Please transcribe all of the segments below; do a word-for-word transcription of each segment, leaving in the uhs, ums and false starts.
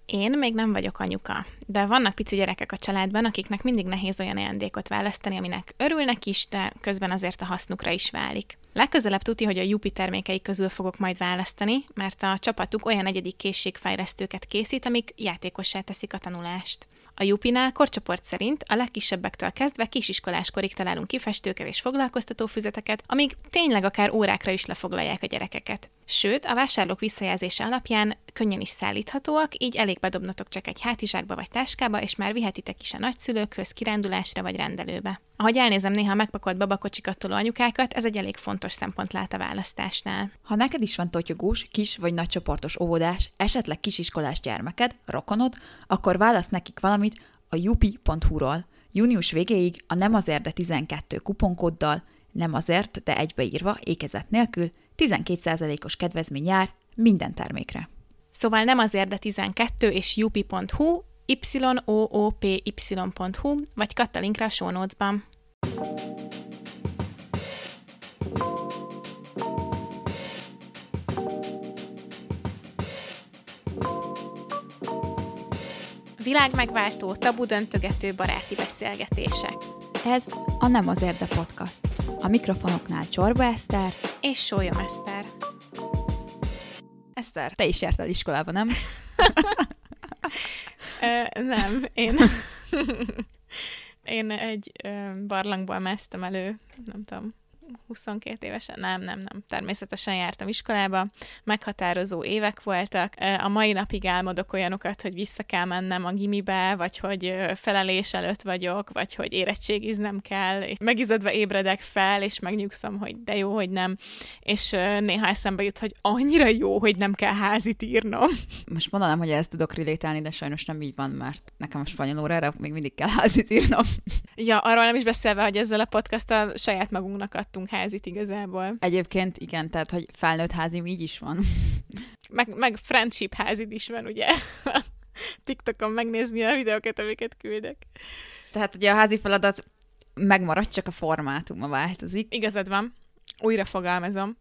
Én még nem vagyok anyuka, de vannak pici gyerekek a családban, akiknek mindig nehéz olyan ajándékot választani, aminek örülnek is, de közben azért a hasznukra is válik. Legközelebb tuti, hogy a Yupi termékei közül fogok majd választani, mert a csapatuk olyan egyedi készségfejlesztőket készít, amik játékossá teszik a tanulást. A Yupinál korcsoport szerint a legkisebbektől kezdve kisiskolás korig találunk kifestőket és foglalkoztató füzeteket, amíg tényleg akár órákra is lefoglalják a gyerekeket. Sőt, a vásárlók visszajelzése alapján könnyen is szállíthatóak, így elég bedobnotok csak egy hátizsákba vagy táskába, és már vihetitek is a nagyszülőkhöz, kirándulásra vagy rendelőbe. Ahogy elnézem néha a megpakolt babakocsikat toló anyukákat, ez egy elég fontos szempont lát a választásnál. Ha neked is van totyogós, kis vagy nagycsoportos óvodás, esetleg kisiskolás gyermeked, rokonod, akkor válasz nekik valamit a yupi pont hu-ról. Június végéig a nem azért, de tizenkettő kuponkóddal, nem azért, de egybeírva, ékezet nélkül, tizenkét százalékos kedvezmény jár minden termékre. Szóval nem azért, de tizenkettő és yupi pont hu, y o o p y pont hu, vagy katta linkre a show notes-ban. Világmegváltó, tabudöntögető baráti beszélgetések. Ez a Nem azért, de podcast. A mikrofonoknál Csorba Eszter és Sólyom Eszter. Eszter, te is jártál iskolába, nem? Ö, nem, én... én egy ö, barlangból másztam elő, nem tudom, huszonkét évesen, nem, nem, nem, természetesen jártam iskolába, meghatározó évek voltak. A mai napig álmodok olyanokat, hogy vissza kell mennem a gimibe, vagy hogy felelés előtt vagyok, vagy hogy érettségiznem kell, és megizadva ébredek fel, és megnyugszom, hogy de jó, hogy nem. És néha eszembe jut, hogy annyira jó, hogy nem kell házit írnom. Most mondanám, hogy ezt tudok relétálni, de sajnos nem így van, mert nekem a spanyol órára még mindig kell házit írnom. Ja, arról nem is beszélve, hogy ezzel a podcasttal saját magunknak adtunk házit igazából. Egyébként igen, tehát, hogy felnőtt házim így is van. Meg, meg friendship házid is van, ugye? TikTokon megnézni a videókat, amiket küldök. Tehát ugye a házi feladat megmarad, csak a formátuma változik. Igazad van. Újra fogalmazom.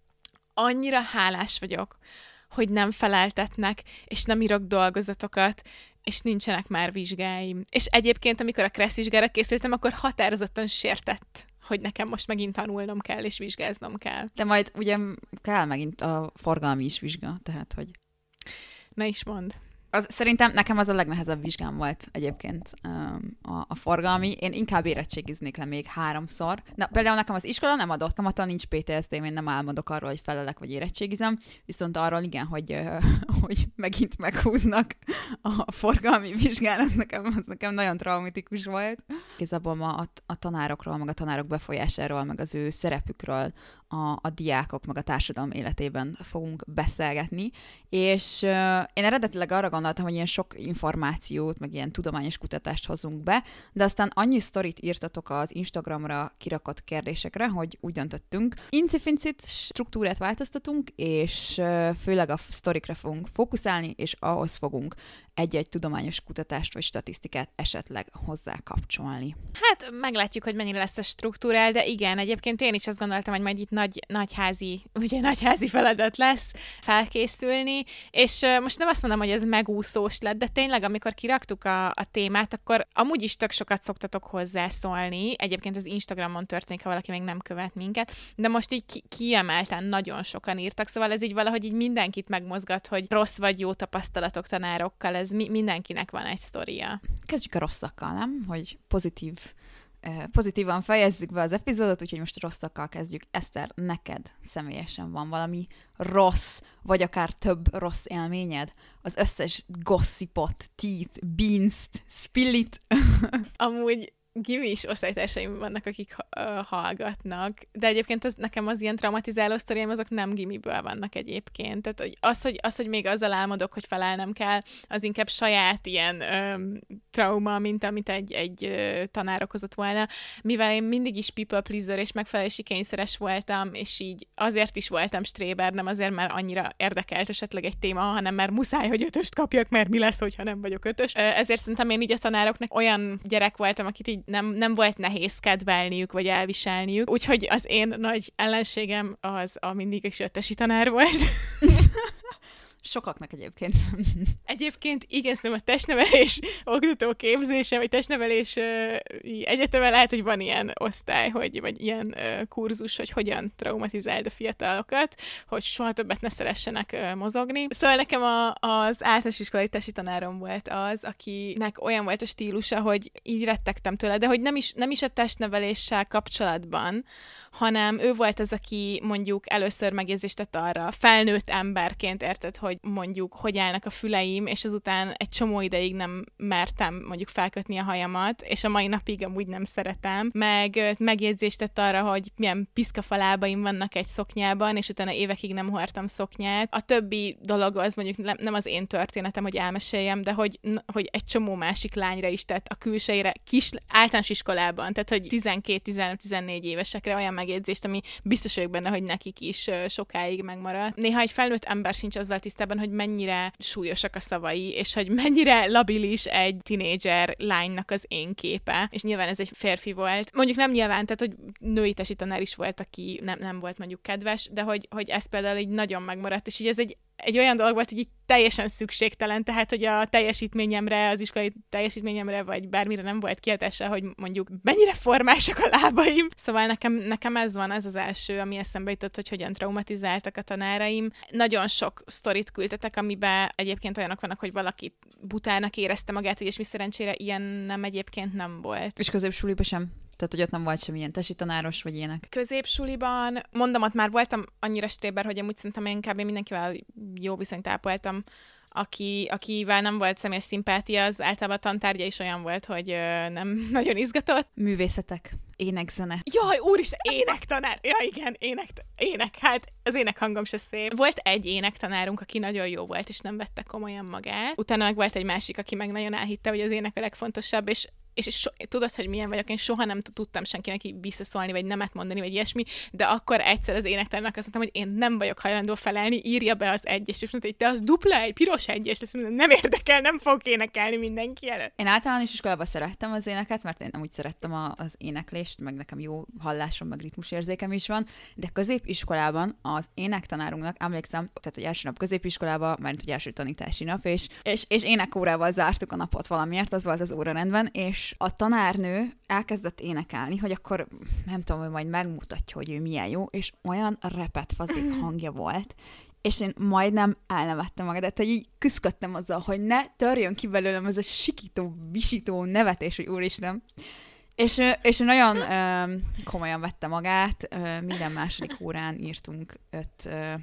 Annyira hálás vagyok, hogy nem feleltetnek, és nem írok dolgozatokat, és nincsenek már vizsgáim. És egyébként, amikor a kressz vizsgára készültem, akkor határozottan sértett, hogy nekem most megint tanulnom kell, és vizsgáznom kell. De majd ugye kell megint a forgalmi is vizsga, tehát hogy... Na is mondd. Az, szerintem nekem az a legnehezebb vizsgám volt egyébként a, a forgalmi. Én inkább érettségiznék le még háromszor. Na, például nekem az iskola nem adott, nekem nincs pé té es dém, én nem álmodok arról, hogy felelek vagy érettségizem, viszont arról igen, hogy, hogy megint meghúznak a forgalmi vizsgán, az nekem, az nekem nagyon traumatikus volt. Igazából ma a, a tanárokról, meg a tanárok befolyásáról, meg az ő szerepükről a, a diákok, meg a társadalom életében fogunk beszélgetni, és uh, én eredetileg arra gondoltam, hogy ilyen sok információt, meg ilyen tudományos kutatást hozunk be, de aztán annyi sztorit írtatok az Instagramra kirakott kérdésekre, hogy úgy döntöttünk. Incifincit struktúrát változtatunk, és uh, főleg a sztorikra fogunk fókuszálni, és ahhoz fogunk egy-egy tudományos kutatást vagy statisztikát esetleg hozzá kapcsolni. Hát meglátjuk, hogy mennyire lesz a struktúrál, de igen, egyébként én is azt gondoltam, hogy majd itt nagy, nagyházi, ugye nagyházi feladat lesz felkészülni, és uh, most nem azt mondom, hogy ez megúszós lett, de tényleg, amikor kiraktuk a, a témát, akkor amúgy is tök sokat szoktatok hozzászólni. Egyébként az Instagramon történik, ha valaki még nem követ minket, de most így ki- kiemelten nagyon sokan írtak, szóval ez így valahogy így mindenkit megmozgat, hogy rossz vagy jó tapasztalatok tanárokkal, ez mi- mindenkinek van egy sztoria. Kezdjük a rosszakkal, nem? Hogy pozitív, eh, pozitívan fejezzük be az epizódot, úgyhogy most a rosszakkal kezdjük. Eszter, neked személyesen van valami rossz, vagy akár több rossz élményed? Az összes gossipot, teeth, beans-t, spillit. Amúgy gimis osztálytársaim vannak, akik uh, hallgatnak, de egyébként az, nekem az ilyen traumatizáló sztoriaim, azok nem gimiből vannak egyébként. Tehát hogy az, hogy, az, hogy még azzal álmodok, hogy felelnem kell, az inkább saját ilyen um, trauma, mint amit egy, egy uh, tanár okozott volna. Mivel én mindig is people pleaser és megfelelési kényszeres voltam, és így azért is voltam stréber, nem azért, mert annyira érdekelt esetleg egy téma, hanem mert muszáj, hogy ötöst kapjak, mert mi lesz, hogyha nem vagyok ötös. Uh, ezért szerintem én így a tanároknak olyan gyerek voltam, akit így Nem, nem volt nehéz kedvelniük, vagy elviselniük. Úgyhogy az én nagy ellenségem az a mindig is öttesi tanár volt. Sokaknak egyébként. Egyébként igen, szerintem a testnevelés oktató képzése, vagy testnevelés uh, egyetemen lehet, hogy van ilyen osztály, hogy, vagy ilyen uh, kurzus, hogy hogyan traumatizáld a fiatalokat, hogy soha többet ne szeressenek uh, mozogni. Szóval nekem a, az általános iskolai tesi tanárom volt az, akinek olyan volt a stílusa, hogy így rettegtem tőle, de hogy nem is, nem is a testneveléssel kapcsolatban, hanem ő volt az, aki mondjuk először megjegyzést tett arra, felnőtt emberként, érted, hogy mondjuk hogy állnak a füleim, és azután egy csomó ideig nem mertem mondjuk felkötni a hajamat, és a mai napig amúgy nem szeretem, meg megjegyzést tett arra, hogy milyen piszkafalábaim vannak egy szoknyában, és utána évekig nem hordtam szoknyát. A többi dolog az mondjuk nem az én történetem, hogy elmeséljem, de hogy, hogy egy csomó másik lányra is tett a külsejére, kis általános iskolában, tehát hogy tizenkét tizennégy évesekre olyan megjegyzést, ami biztos vagyok benne, hogy nekik is sokáig megmarad. Néha egy felnőtt ember sincs azzal tisztában, hogy mennyire súlyosak a szavai, és hogy mennyire labilis egy tinédzser lánynak az én képe. És nyilván ez egy férfi volt. Mondjuk nem nyilván, tehát hogy női tesi tanár is volt, aki nem, nem volt mondjuk kedves, de hogy, hogy ez például így nagyon megmaradt, és így ez egy egy olyan dolog volt, hogy így teljesen szükségtelen, tehát, hogy a teljesítményemre, az iskolai teljesítményemre, vagy bármire nem volt kihatása, hogy mondjuk mennyire formásak a lábaim. Szóval nekem, nekem ez van, ez az első, ami eszembe jutott, hogy hogyan traumatizáltak a tanáraim. Nagyon sok sztorit küldtetek, amiben egyébként olyanok vannak, hogy valaki butának érezte magát, és mi szerencsére ilyen nem egyébként nem volt. És középsuliban sem? Tehát, hogy ott nem volt semmilyen tesi tanáros, vagy ilyenek? Középsuliban, mondom, ott már voltam annyira stréber, hogy amúgy szerintem én kb. Mindenkivel jó viszonyt ápoltam, aki, akivel nem volt személyes szimpátia, az általában a tantárgya is olyan volt, hogy ö, nem nagyon izgatott. Művészetek, énekzene. Jaj, úristen, énektanár! Ja, igen, ének, ének, hát az énekhangom se szép. Volt egy énektanárunk, aki nagyon jó volt, és nem vette komolyan magát. Utána meg volt egy másik, aki meg nagyon elhitte, hogy az ének a legfontosabb, és és so, tudod, hogy milyen vagyok, én soha nem tudtam senkinek így visszaszólni, vagy nemet mondani, vagy ilyesmi, de akkor egyszer az énektárnak azt mondtam, hogy én nem vagyok hajlandó felelni, írja be az egyes, és mondta, hogy te az dupla egy, piros egyes, és azt mondom, nem érdekel, nem fogok énekelni mindenki előtt. Én általános iskolában szerettem az éneket, mert én amúgy szerettem a, az éneklést, meg nekem jó hallásom, meg ritmusérzékem is van, de középiskolában az énektanárunknak, emlékszem, tehát egy első nap középiskolában, mert egy első tanítási nap, és, és, és énekórával zártuk a napot valamiért, az volt az órarendben, és és a tanárnő elkezdett énekelni, hogy akkor nem tudom, hogy majd megmutatja, hogy ő milyen jó, és olyan repet fazék hangja volt, és én majdnem elnevettem magad, tehát hogy így küszködtem azzal, hogy ne törjön ki belőlem ez a sikító, visító nevetés, hogy úristen. És, és nagyon ö, komolyan vette magát, ö, minden második órán írtunk öt ö,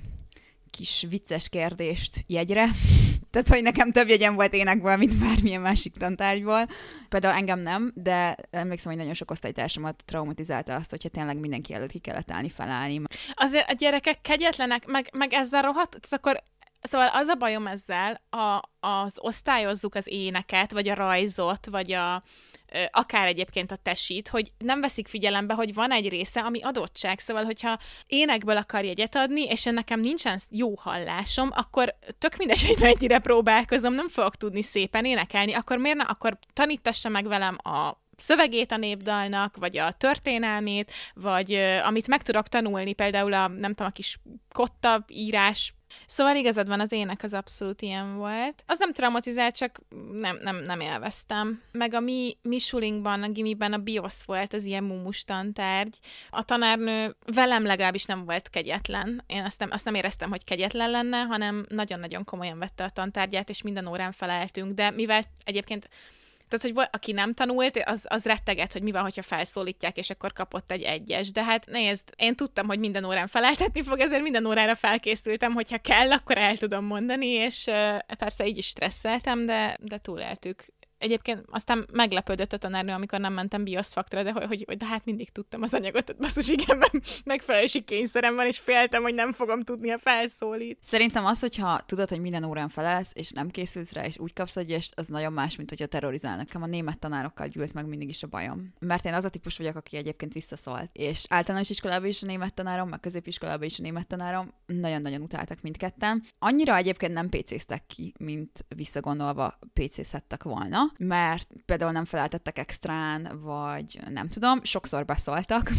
kis vicces kérdést jegyre. Tehát, hogy nekem több jegyem volt énekből, mint bármilyen másik tantárgyból. Például engem nem, de emlékszem, hogy nagyon sok osztálytársamat traumatizálta azt, hogyha tényleg mindenki előtt ki kellett állni, felállni. Azért a gyerekek kegyetlenek, meg, meg ezzel rohadt, akkor szóval az a bajom ezzel, a, az osztályozzuk az éneket, vagy a rajzot, vagy a akár egyébként a tesit, hogy nem veszik figyelembe, hogy van egy része, ami adottság. Szóval, hogyha énekből akar jegyet adni, és nekem nincsen jó hallásom, akkor tök mindegy, hogy mennyire próbálkozom, nem fogok tudni szépen énekelni, akkor miért ne? Akkor tanítassa meg velem a szövegét a népdalnak, vagy a történelmét, vagy uh, amit meg tudok tanulni, például a, nem tudom, a kis kotta írás. Szóval igazad van, az ének az abszolút ilyen volt. Az nem traumatizált, csak nem, nem, nem élveztem. Meg a mi, mi sulinkban, a gimiben a biosz volt, az ilyen mumus tantárgy. A tanárnő velem legalábbis nem volt kegyetlen. Én azt nem, azt nem éreztem, hogy kegyetlen lenne, hanem nagyon-nagyon komolyan vette a tantárgyát, és minden órán feleltünk. De mivel egyébként tehát, hogy aki nem tanult, az, az retteget, hogy mi van, hogyha felszólítják, és akkor kapott egy egyes. De hát nézd, én tudtam, hogy minden órán feleltetni fog, ezért minden órára felkészültem, hogyha kell, akkor el tudom mondani, és uh, persze így is stresszeltem, de, de túléltük. Egyébként aztán meglepődött a tanárnő, amikor nem mentem bioszfaktra, de hogy, hogy, hogy de hát mindig tudtam az anyagot, tehát basszus, igen, megfelelési kényszerem van, és féltem, hogy nem fogom tudni a felszólít. Szerintem az, hogyha tudod, hogy minden órán felelsz, és nem készülsz rá, és úgy kapsz egyest, az nagyon más, mint hogyha terrorizálnak. Nekem a német tanárokkal gyűlt meg mindig is a bajom. Mert én az a típus vagyok, aki egyébként visszaszólt. És általános iskolában is a német tanárom, meg középiskolában is a német tanárom, nagyon-nagyon utáltak mindketten. Annyira egyébként nem pécéztek ki, mint visszagondolva pécézhettek volna. mert például nem feleltettek extrán, vagy nem tudom, sokszor beszóltak,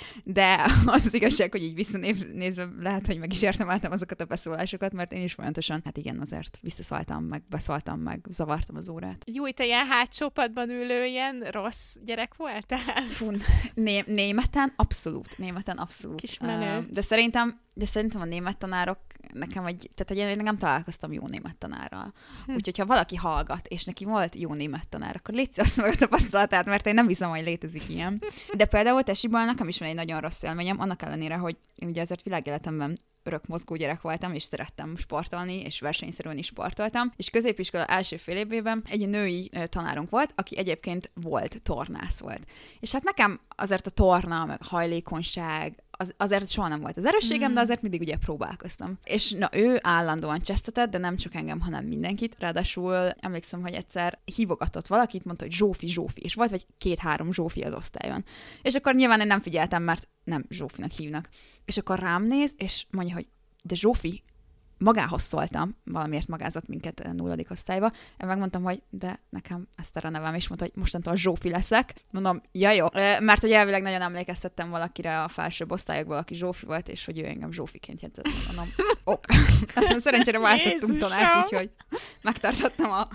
de az az igazság, hogy így visszanézve lehet, hogy meg is értemeltem azokat a beszólásokat, mert én is folyamatosan, hát igen, azért visszaszóltam, meg beszóltam, meg zavartam az órát. Júj, te ilyen hátsó padban ülő, ilyen rossz gyerek voltál? Fú, né- németen abszolút, németen abszolút. Kismenő. Uh, de szerintem, de szerintem a német tanárok nekem egy, tehát hogy én nem találkoztam jó német tanárral. Hm. Úgyhogy ha valaki hallgat, és neki volt jó német tanár, akkor légy szíves meg a tapasztalatát, mert én nem hiszem, hogy létezik ilyen. De például tesiból nekem is van egy nagyon rossz élményem, annak ellenére, hogy én ugye azért világéletemben örök mozgó gyerek voltam, és szerettem sportolni, és versenyszerűen is sportoltam, és középiskola első fél évében egy női tanárunk volt, aki egyébként volt, tornász volt. És hát nekem azért a torna, meg a hajlékonyság, az, azért soha nem volt az erősségem, mm. de azért mindig ugye próbálkoztam. És na, ő állandóan csesztetett, de nem csak engem, hanem mindenkit. Ráadásul emlékszem, hogy egyszer hívogatott valakit, mondta, hogy Zsófi, Zsófi, és volt vagy két-három Zsófi az osztályon. És akkor nyilván én nem figyeltem, mert nem Zsófinak hívnak. És akkor rám néz, és mondja, hogy de Zsófi, magához szóltam, valamiért magázott minket nulladik osztályba, én megmondtam, hogy de nekem ezt a nevem, és mondta, hogy mostantól Zsófi leszek. Mondom, ja jó, mert hogy elvileg nagyon emlékeztettem valakire a felsőbb osztályokból, aki Zsófi volt, és hogy ő engem Zsófiként jegyzett. Mondom, ok. Aztán szerencsére váltottunk tanárt, úgyhogy megtartottam a,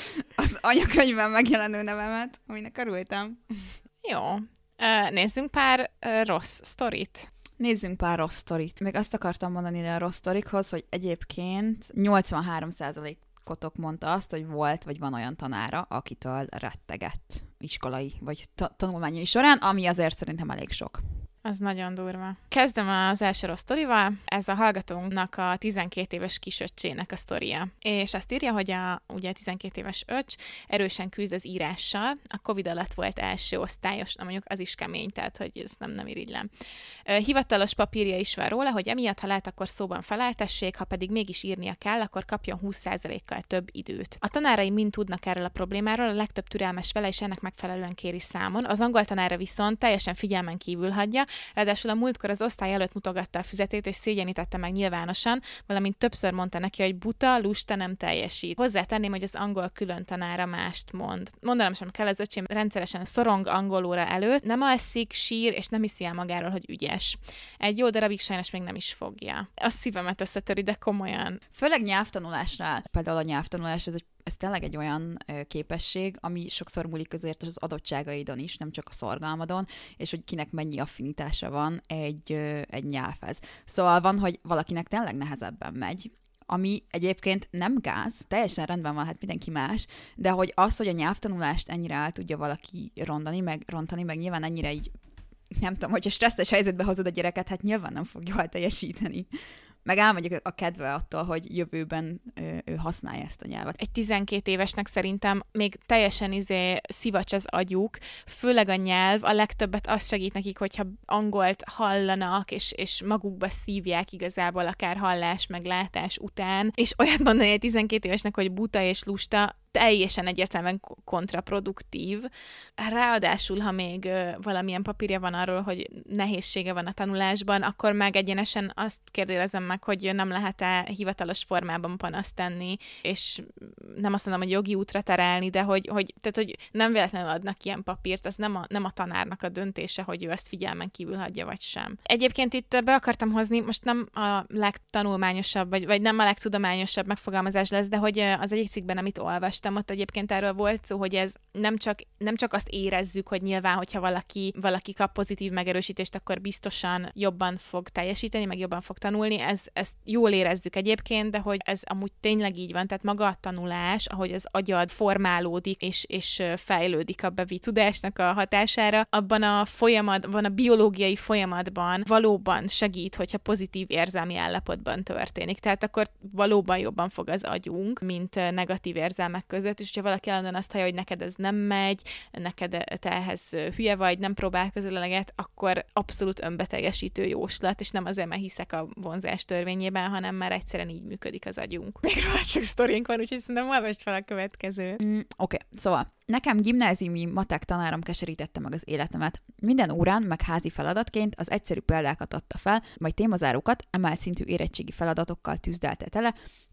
az anyakönyvben megjelenő nevemet, aminek örültem. Jó. Nézzünk pár rossz sztorit. Nézzünk pár rossz sztorit. Még azt akartam mondani a rossz sztorikhoz, hogy egyébként nyolcvanhárom százalékotok mondta azt, hogy volt vagy van olyan tanára, akitől rettegett iskolai vagy ta- tanulmányai során, ami azért szerintem elég sok. Az nagyon durva. Kezdem az első rossz sztorival. Ez a hallgatónknak a tizenkét éves kisöccsének a sztoria. És azt írja, hogy a ugye tizenkét éves öcs erősen küzd az írással. A Covid alatt volt első osztályos, na mondjuk az is kemény, tehát hogy ezt nem, nem irigylem. Hivatalos papírja is van róla, hogy emiatt, ha lehet, akkor szóban feleltessék, ha pedig mégis írnia kell, akkor kapjon húsz százalékkal több időt. A tanárai mind tudnak erről a problémáról, a legtöbb türelmes vele, és ennek megfelelően kéri számon. Az angol tanára viszont teljesen figyelmen kívül hagyja. Ráadásul a múltkor az osztály előtt mutogatta a füzetét, és szégyenítette meg nyilvánosan, valamint többször mondta neki, hogy buta, lusta, nem teljesít. Hozzátenném, hogy az angol külön tanára mást mond. Mondanom sem kell, az öcsém rendszeresen szorong angolóra előtt, nem alszik, sír, és nem hiszi el magáról, hogy ügyes. Egy jó darabig sajnos még nem is fogja. A szívemet összetöri, de komolyan. Főleg nyelvtanulásnál. Például a nyelvtanulás, ez egy ez tényleg egy olyan ö, képesség, ami sokszor múlik azért az adottságaidon is, nem csak a szorgalmadon, és hogy kinek mennyi affinitása van egy, ö, egy nyelvhez. Szóval van, hogy valakinek tényleg nehezebben megy, ami egyébként nem gáz, teljesen rendben van, hát mindenki más, de hogy az, hogy a nyelvtanulást ennyire el tudja valaki rondani, meg rontani, meg nyilván ennyire így, nem tudom, hogyha stresszes helyzetbe hozod a gyereket, hát nyilván nem fog jól teljesíteni. Meg elmegyek a kedve attól, hogy jövőben ő, ő használja ezt a nyelvet. Egy tizenkét évesnek szerintem még teljesen izé szivacs az agyuk, főleg a nyelv, a legtöbbet az segít nekik, hogyha angolt hallanak, és, és magukba szívják igazából akár hallás, meg látás után, és olyat mondani egy tizenkét évesnek, hogy buta és lusta, teljesen egyértelműen kontraproduktív. Ráadásul, ha még valamilyen papírja van arról, hogy nehézsége van a tanulásban, akkor meg egyenesen azt kérdezem meg, hogy nem lehet-e hivatalos formában panaszt tenni, és nem azt mondom, hogy jogi útra terelni, de hogy, hogy, tehát, hogy nem véletlenül adnak ilyen papírt, az nem a, nem a tanárnak a döntése, hogy ő ezt figyelmen kívül hagyja, vagy sem. Egyébként itt be akartam hozni, most nem a legtanulmányosabb, vagy, vagy nem a legtudományosabb megfogalmazás lesz, de hogy az egyik cikkben, amit olvastam, ott egyébként erről volt szó, hogy ez nem csak, nem csak azt érezzük, hogy nyilván, hogyha valaki, valaki kap pozitív megerősítést, akkor biztosan jobban fog teljesíteni, meg jobban fog tanulni. Ez, ezt jól érezzük egyébként, de hogy ez amúgy tényleg így van. Tehát maga a tanulás, ahogy az agyad formálódik és, és fejlődik a bevitt tudásnak a hatására, abban a folyamatban, a biológiai folyamatban valóban segít, hogyha pozitív érzelmi állapotban történik. Tehát akkor valóban jobban fog az agyunk, mint negatív érzelmek között, és hogyha valaki állandóan azt hallja, hogy neked ez nem megy, neked te ehhez hülye vagy, nem próbálkozol eleget, akkor abszolút önbeteljesítő jóslat, és nem azért, mert hiszek a vonzás törvényében, hanem már egyszerűen így működik az agyunk. Még rohadt sok sztorink van, úgyhogy szerintem olvasd fel a következőt. Mm, Oké, okay. Szóval nekem gimnáziumi matek tanárom keserítette meg az életemet. Minden órán, meg házi feladatként az egyszerű példákat adta fel, majd témazárókat emelt szintű érettségi feladatokkal tüzdelte tele,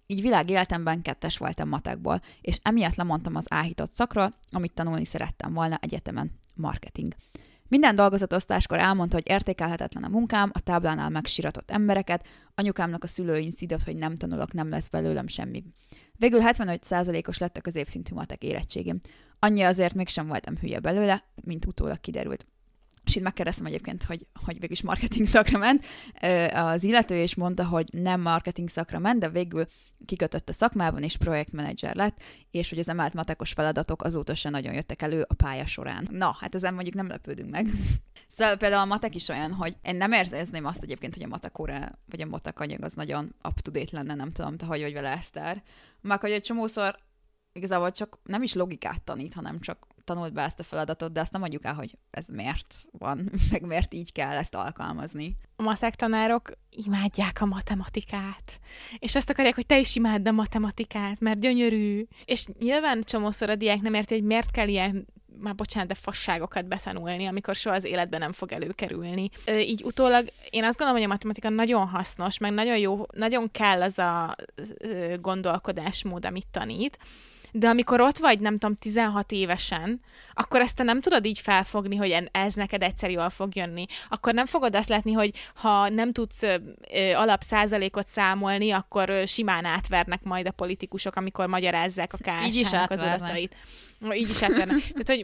Így világéletemben kettes voltam matekból, és emiatt lemondtam az áhított szakról, amit tanulni szerettem volna egyetemen, marketing. Minden dolgozatosztáskor elmondta, hogy értékelhetetlen a munkám, a táblánál megsiratott embereket, anyukámnak a szülőin szidott, hogy nem tanulok, nem lesz belőlem semmi. Végül hetvenöt százalékos lett a középszintű matek érettségim. Annyi azért mégsem voltam hülye belőle, mint utólag kiderült. És itt megkérdeztem egyébként, hogy, hogy végül is marketing szakra ment az illető, és mondta, hogy nem marketing szakra ment, de végül kikötött a szakmában, és projektmenedzser lett, és hogy az emelt matekos feladatok azóta sem nagyon jöttek elő a pálya során. Na, hát ezen mondjuk nem lepődünk meg. Szóval például a matek is olyan, hogy én nem érzném azt egyébként, hogy a matek óra, vagy a matek anyag az nagyon up-to-date lenne, nem tudom, te hogy vagy vele, Eszter. Meg hogy egy csomószor igazából csak nem is logikát tanít, hanem csak tanult be ezt a feladatot, de azt nem mondjuk el, hogy ez miért van, meg miért így kell ezt alkalmazni. A matek tanárok imádják a matematikát, és azt akarják, hogy te is imádd a matematikát, mert gyönyörű. És nyilván csomószor a diák nem érti, hogy miért kell ilyen, már bocsánat, de fasságokat betanulni, amikor soha az életben nem fog előkerülni. Ö, így utólag én azt gondolom, hogy a matematika nagyon hasznos, meg nagyon jó, nagyon kell az a ö, gondolkodásmód, amit tanít, de amikor ott vagy, nem tudom, tizenhat évesen, akkor ezt te nem tudod így felfogni, hogy ez neked egyszer jól fog jönni. Akkor nem fogod azt látni, hogy ha nem tudsz ö, ö, alapszázalékot számolni, akkor ö, simán átvernek majd a politikusok, amikor magyarázzák a ká es há-nak az adatait. Így is átvernek. Tehát, hogy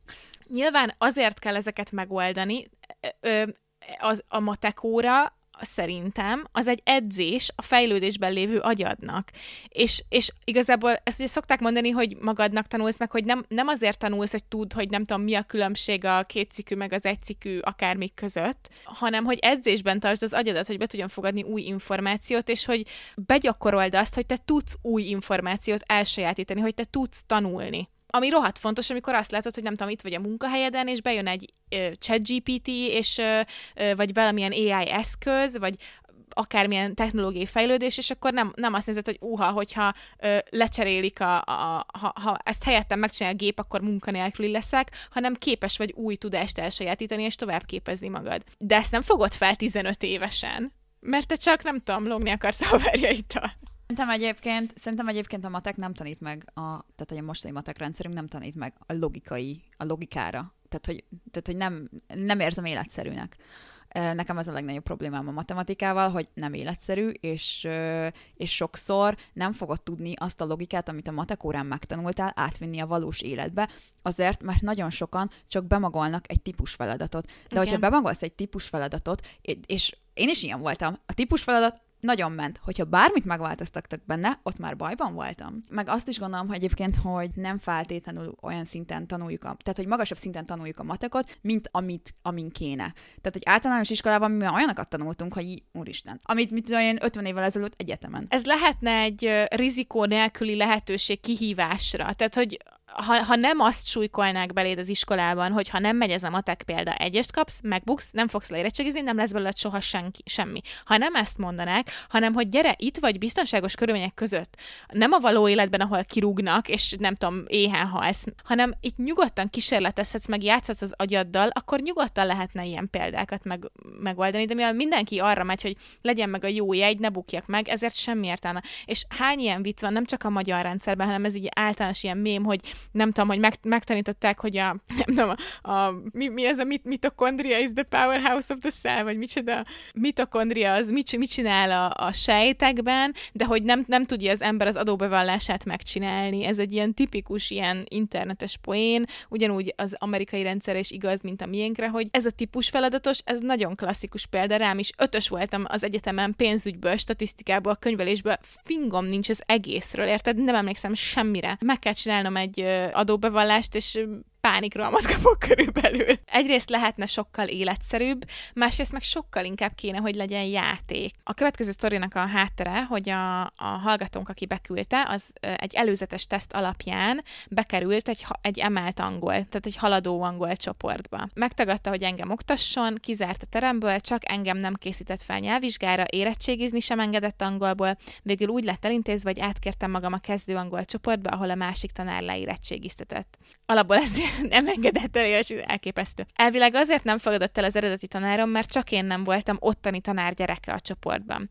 nyilván azért kell ezeket megoldani, ö, az, a matek óra szerintem az egy edzés a fejlődésben lévő agyadnak. És, és igazából ezt ugye szokták mondani, hogy magadnak tanulsz meg, hogy nem, nem azért tanulsz, hogy tudd, hogy nem tudom, mi a különbség a kétcikkű meg az egycikkű akármik között, hanem hogy edzésben tartsd az agyadat, hogy be tudjon fogadni új információt, és hogy begyakorolj azt, hogy te tudsz új információt elsajátítani, hogy te tudsz tanulni. Ami rohadt fontos, amikor azt látod, hogy nem tudom, itt vagy a munkahelyeden, és bejön egy uh, ChatGPT, és, uh, uh, vagy valamilyen á i eszköz, vagy akármilyen technológiai fejlődés, és akkor nem, nem azt nézed, hogy uha, hogyha uh, lecserélik, a, a, ha, ha ezt helyettem megcsinálja a gép, akkor munkanélküli leszek, hanem képes vagy új tudást elsajátítani, és tovább képezni magad. De ezt nem fogod fel tizenöt évesen, mert te csak, nem tudom, lógni akarsz a haverjaitól. Szerintem egyébként, szerintem egyébként a matek nem tanít meg, a, tehát hogy a mostani matek rendszerünk nem tanít meg a logikai, a logikára. Tehát, hogy, tehát, hogy nem, nem érzem életszerűnek. Nekem ez a legnagyobb problémám a matematikával, hogy nem életszerű, és, és sokszor nem fogod tudni azt a logikát, amit a matek órán megtanultál, átvinni a valós életbe, azért, mert nagyon sokan csak bemagolnak egy típusfeladatot. De okay. hogyha bemagolsz egy típusfeladatot, és én is ilyen voltam, a típusfeladat nagyon ment. Hogyha bármit megváltoztattak benne, ott már bajban voltam. Meg azt is gondolom, hogy egyébként, hogy nem feltétlenül olyan szinten tanuljuk, a, tehát hogy magasabb szinten tanuljuk a matekot, mint amit, amin kéne. Tehát, hogy általános iskolában mi olyanokat tanultunk, hogy úristen, amit mit olyan ötven évvel ezelőtt egyetemen. Ez lehetne egy rizikó nélküli lehetőség kihívásra. Tehát, hogy Ha, ha nem azt súlykolnák beléd az iskolában, hogy ha nem megy ez a matek példa, egyest kapsz, megbuksz, nem fogsz leérettségizni, nem lesz belőled soha senki, semmi. Ha nem ezt mondanák, hanem hogy gyere, itt vagy biztonságos körülmények között, nem a való életben, ahol kirúgnak, és nem tudom, éhen halsz, hanem itt nyugodtan kísérletezhetsz, meg játszhatsz az agyaddal, akkor nyugodtan lehetne ilyen példákat meg, megoldani, de mivel mindenki arra megy, hogy legyen meg a jó jegy, ne bukjak meg, ezért semmi értelme. És hány ilyen vicc van, nem csak a magyar rendszerben, hanem ez így általános ilyen mém, hogy nem tudom, hogy meg, megtanították, hogy a, nem tudom, a, a mi, mi ez a mit, mitokondria is the powerhouse of the cell, vagy micsoda, mitokondria az mit, mit csinál a, a sejtekben, de hogy nem, nem tudja az ember az adóbevallását megcsinálni. Ez egy ilyen tipikus, ilyen internetes poén, ugyanúgy az amerikai rendszer is igaz, mint a miénkre, hogy ez a típus feladatos, ez nagyon klasszikus példa, rám is ötös voltam az egyetemen pénzügyből, statisztikából, könyvelésből, fingom nincs az egészről, érted? Nem emlékszem semmire. Meg kell csinálnom egy adóbevallást, és pánikrohamot kapok körülbelül. Egyrészt lehetne sokkal életszerűbb, másrészt meg sokkal inkább kéne, hogy legyen játék. A következő sztorinak a háttere, hogy a, a hallgatónk, aki beküldte, az egy előzetes teszt alapján bekerült egy, egy emelt angol, tehát egy haladó angol csoportba. Megtagadta, hogy engem oktasson, kizárt a teremből, csak engem nem készített fel nyelvvizsgára, érettségizni sem engedett angolból, végül úgy lett elintézve, hogy átkértem magam a kezdő angol csoportba, ahol a másik tanár leérettségiztetett. Alapból ez nem engedett el, és elképesztő. Elvileg azért nem fogadott el az eredeti tanárom, mert csak én nem voltam ottani tanár gyereke a csoportban.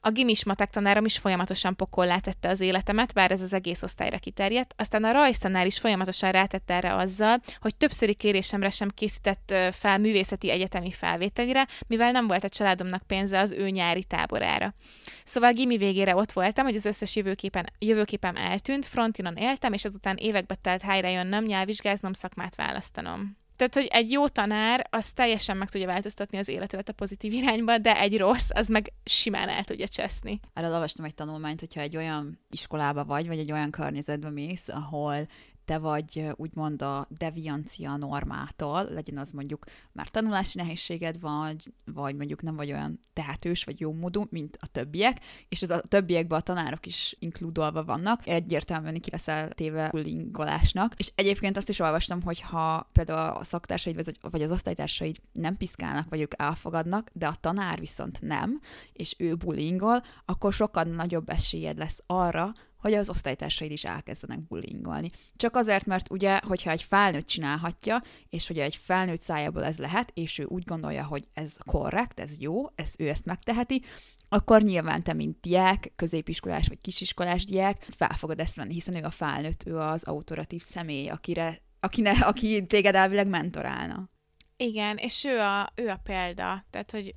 A gimis matek tanárom is folyamatosan pokollá tette az életemet, bár ez az egész osztályra kiterjedt. Aztán a rajztanár is folyamatosan rátette erre azzal, hogy többszöri kérésemre sem készített fel művészeti egyetemi felvételire, mivel nem volt a családomnak pénze az ő nyári táborára. Szóval gimi végére ott voltam, hogy az összes jövőképen, jövőképem eltűnt, frontinon éltem, és azután évekbe telt helyre jönnöm, nyelvvizsgáznom, szakmát választanom. Tehát, hogy egy jó tanár, az teljesen meg tudja változtatni az életet a pozitív irányba, de egy rossz, az meg simán el tudja cseszni. Erről olvastam egy tanulmányt, hogyha egy olyan iskolába vagy, vagy egy olyan környezetbe mész, ahol te vagy úgymond a deviancia normától, legyen az mondjuk már tanulási nehézséged van, vagy mondjuk nem vagy olyan tehetős, vagy jómódú, mint a többiek, és az a többiekben a tanárok is inkludolva vannak, egyértelműen ki leszel téve bullyingolásnak. És egyébként azt is olvastam, hogy ha például a szaktársaid, vagy az osztálytársaid nem piszkálnak, vagy ők elfogadnak, de a tanár viszont nem, és ő bullyingol, akkor sokkal nagyobb esélyed lesz arra, hogy az osztálytársaid is elkezdenek bullyingolni. Csak azért, mert ugye, hogyha egy felnőtt csinálhatja, és ugye egy felnőtt szájából ez lehet, és ő úgy gondolja, hogy ez korrekt, ez jó, ez, ő ezt megteheti, akkor nyilván te, mint diák, középiskolás vagy kisiskolás diák, fel fogod ezt venni, hiszen ő a felnőtt, ő az autoratív személy, akire, akine, aki téged elvileg mentorálna. Igen, és ő a, ő a példa, tehát, hogy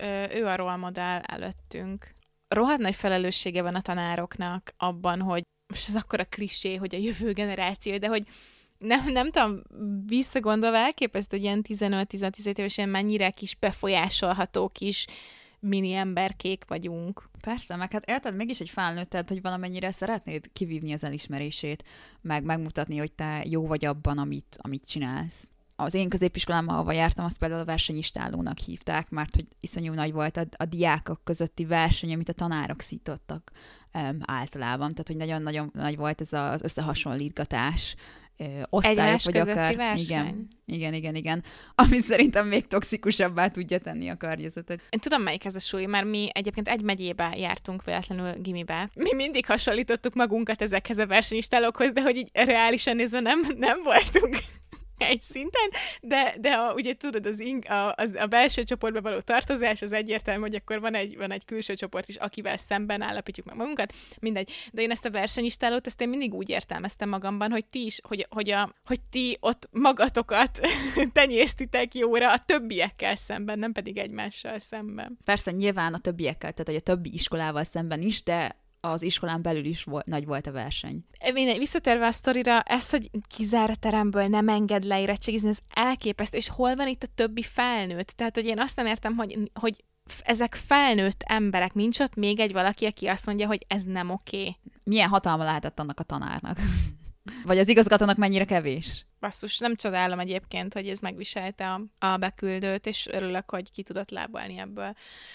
ő a role modell előttünk. Rohadt nagy felelőssége van a tanároknak abban, hogy most ez akkora klisé, hogy a jövő generáció, de hogy nem, nem tudom, visszagondolva elképesztő, hogy ilyen tizenöt-tizenhét évesen mennyire kis befolyásolható kis mini emberkék vagyunk. Persze, meg hát érted, mégis egy felnőtted, hogy valamennyire szeretnéd kivívni az elismerését, meg megmutatni, hogy te jó vagy abban, amit, amit csinálsz. Az én középiskolámban, ahova jártam, azt például a versenyistálónak hívták, mert hogy iszonyú nagy volt a, a diákok közötti verseny, amit a tanárok szítottak um, általában. Tehát, hogy nagyon-nagyon nagy volt ez az összehasonlítgatás. Ö, osztályok, egymás vagy közötti akár, verseny? Igen, igen, igen, igen. Ami szerintem még toxikusabbá tudja tenni a környezetet. Én tudom, melyik ez a suli, mert mi egyébként egy megyébe jártunk véletlenül gimibe. Mi mindig hasonlítottuk magunkat ezekhez a versenyistálókhoz, de hogy így reálisan nézve nem, nem voltunk egy szinten, de, de a, ugye tudod, az, ing, a, az a belső csoportba való tartozás az egyértelmű, hogy akkor van egy, van egy külső csoport is, akivel szemben állapítjuk meg magunkat, mindegy. De én ezt a versenyistálót, ezt én mindig úgy értelmeztem magamban, hogy ti is, hogy, hogy, a, hogy ti ott magatokat tenyésztitek jóra a többiekkel szemben, nem pedig egymással szemben. Persze nyilván a többiekkel, tehát hogy a többi iskolával szemben is, de az iskolán belül is volt, nagy volt a verseny. Mindegy, visszatérve a sztorira, ez, hogy kizár a teremből, nem enged leérettségizni, ez elképesztő, és hol van itt a többi felnőtt? Tehát, hogy én azt nem értem, hogy, hogy ezek felnőtt emberek, nincs ott még egy valaki, aki azt mondja, hogy ez nem oké. Okay. Milyen hatalma lehetett annak a tanárnak? Vagy az igazgatónak mennyire kevés? Basszus, nem csodálom egyébként, hogy ez megviselte a, a beküldőt, és örülök, hogy ki tudott lábalni ebből.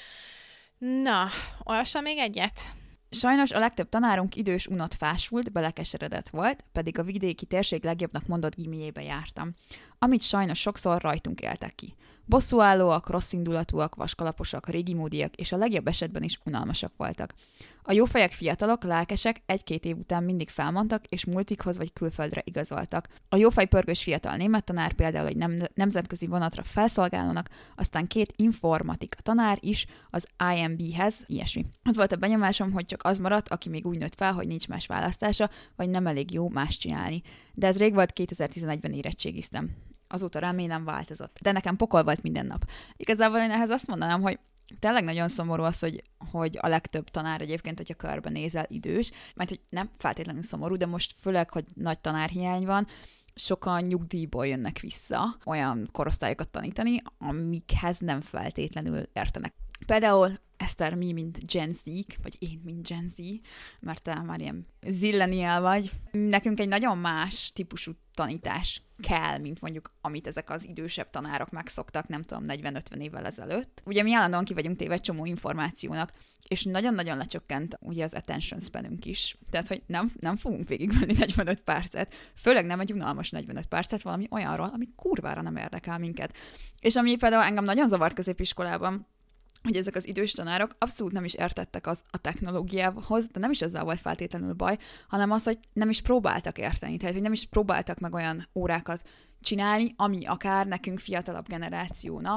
Na, olvassam még egyet? Sajnos a legtöbb tanárunk idős, unott, fásult, belekeseredett volt, pedig a vidéki térség legjobbnak mondott gimiébe jártam, amit sajnos sokszor rajtunk éltek ki. Bosszúállóak, rosszindulatúak, vaskalaposak, régimódiak, és a legjobb esetben is unalmasak voltak. A jófejek fiatalok, lelkesek egy-két év után mindig felmondtak, és multikhoz vagy külföldre igazoltak. A jófej pörgős fiatal német tanár például egy nem- nemzetközi vonatra felszolgálónak, aztán két informatika tanár is az I M B-hez, ilyesmi. Az volt a benyomásom, hogy csak az maradt, aki még úgy nőtt fel, hogy nincs más választása, vagy nem elég jó más csinálni. De ez rég volt, kétezer-tizenegyben érettségiztem. Azóta remélem változott. De nekem pokol volt minden nap. Igazából én ehhez azt mondanám, hogy tényleg nagyon szomorú az, hogy, hogy a legtöbb tanár egyébként, hogyha körbenézel, idős, mert hogy nem feltétlenül szomorú, de most főleg, hogy nagy tanárhiány van, sokan nyugdíjból jönnek vissza olyan korosztályokat tanítani, amikhez nem feltétlenül értenek. Például Eszter, mi, mint Gen Z, vagy én, mint Gen Z, mert te már ilyen zillenial vagy. Nekünk egy nagyon más típusú tanítás kell, mint mondjuk, amit ezek az idősebb tanárok megszoktak, nem tudom, negyven-ötven évvel ezelőtt. Ugye mi állandóan ki vagyunk téve egy csomó információnak, és nagyon-nagyon lecsökkent ugye az attention spanünk is. Tehát, hogy nem, nem fogunk végigvenni negyvenöt percet, főleg nem egy unalmas negyvenöt percet valami olyanról, ami kurvára nem érdekel minket. És ami például engem nagyon zavart középiskolában, hogy ezek az idős tanárok abszolút nem is értettek az a technológiához, de nem is ezzel volt feltétlenül baj, hanem az, hogy nem is próbáltak érteni, tehát hogy nem is próbáltak meg olyan órákat csinálni, ami akár nekünk fiatalabb generációnak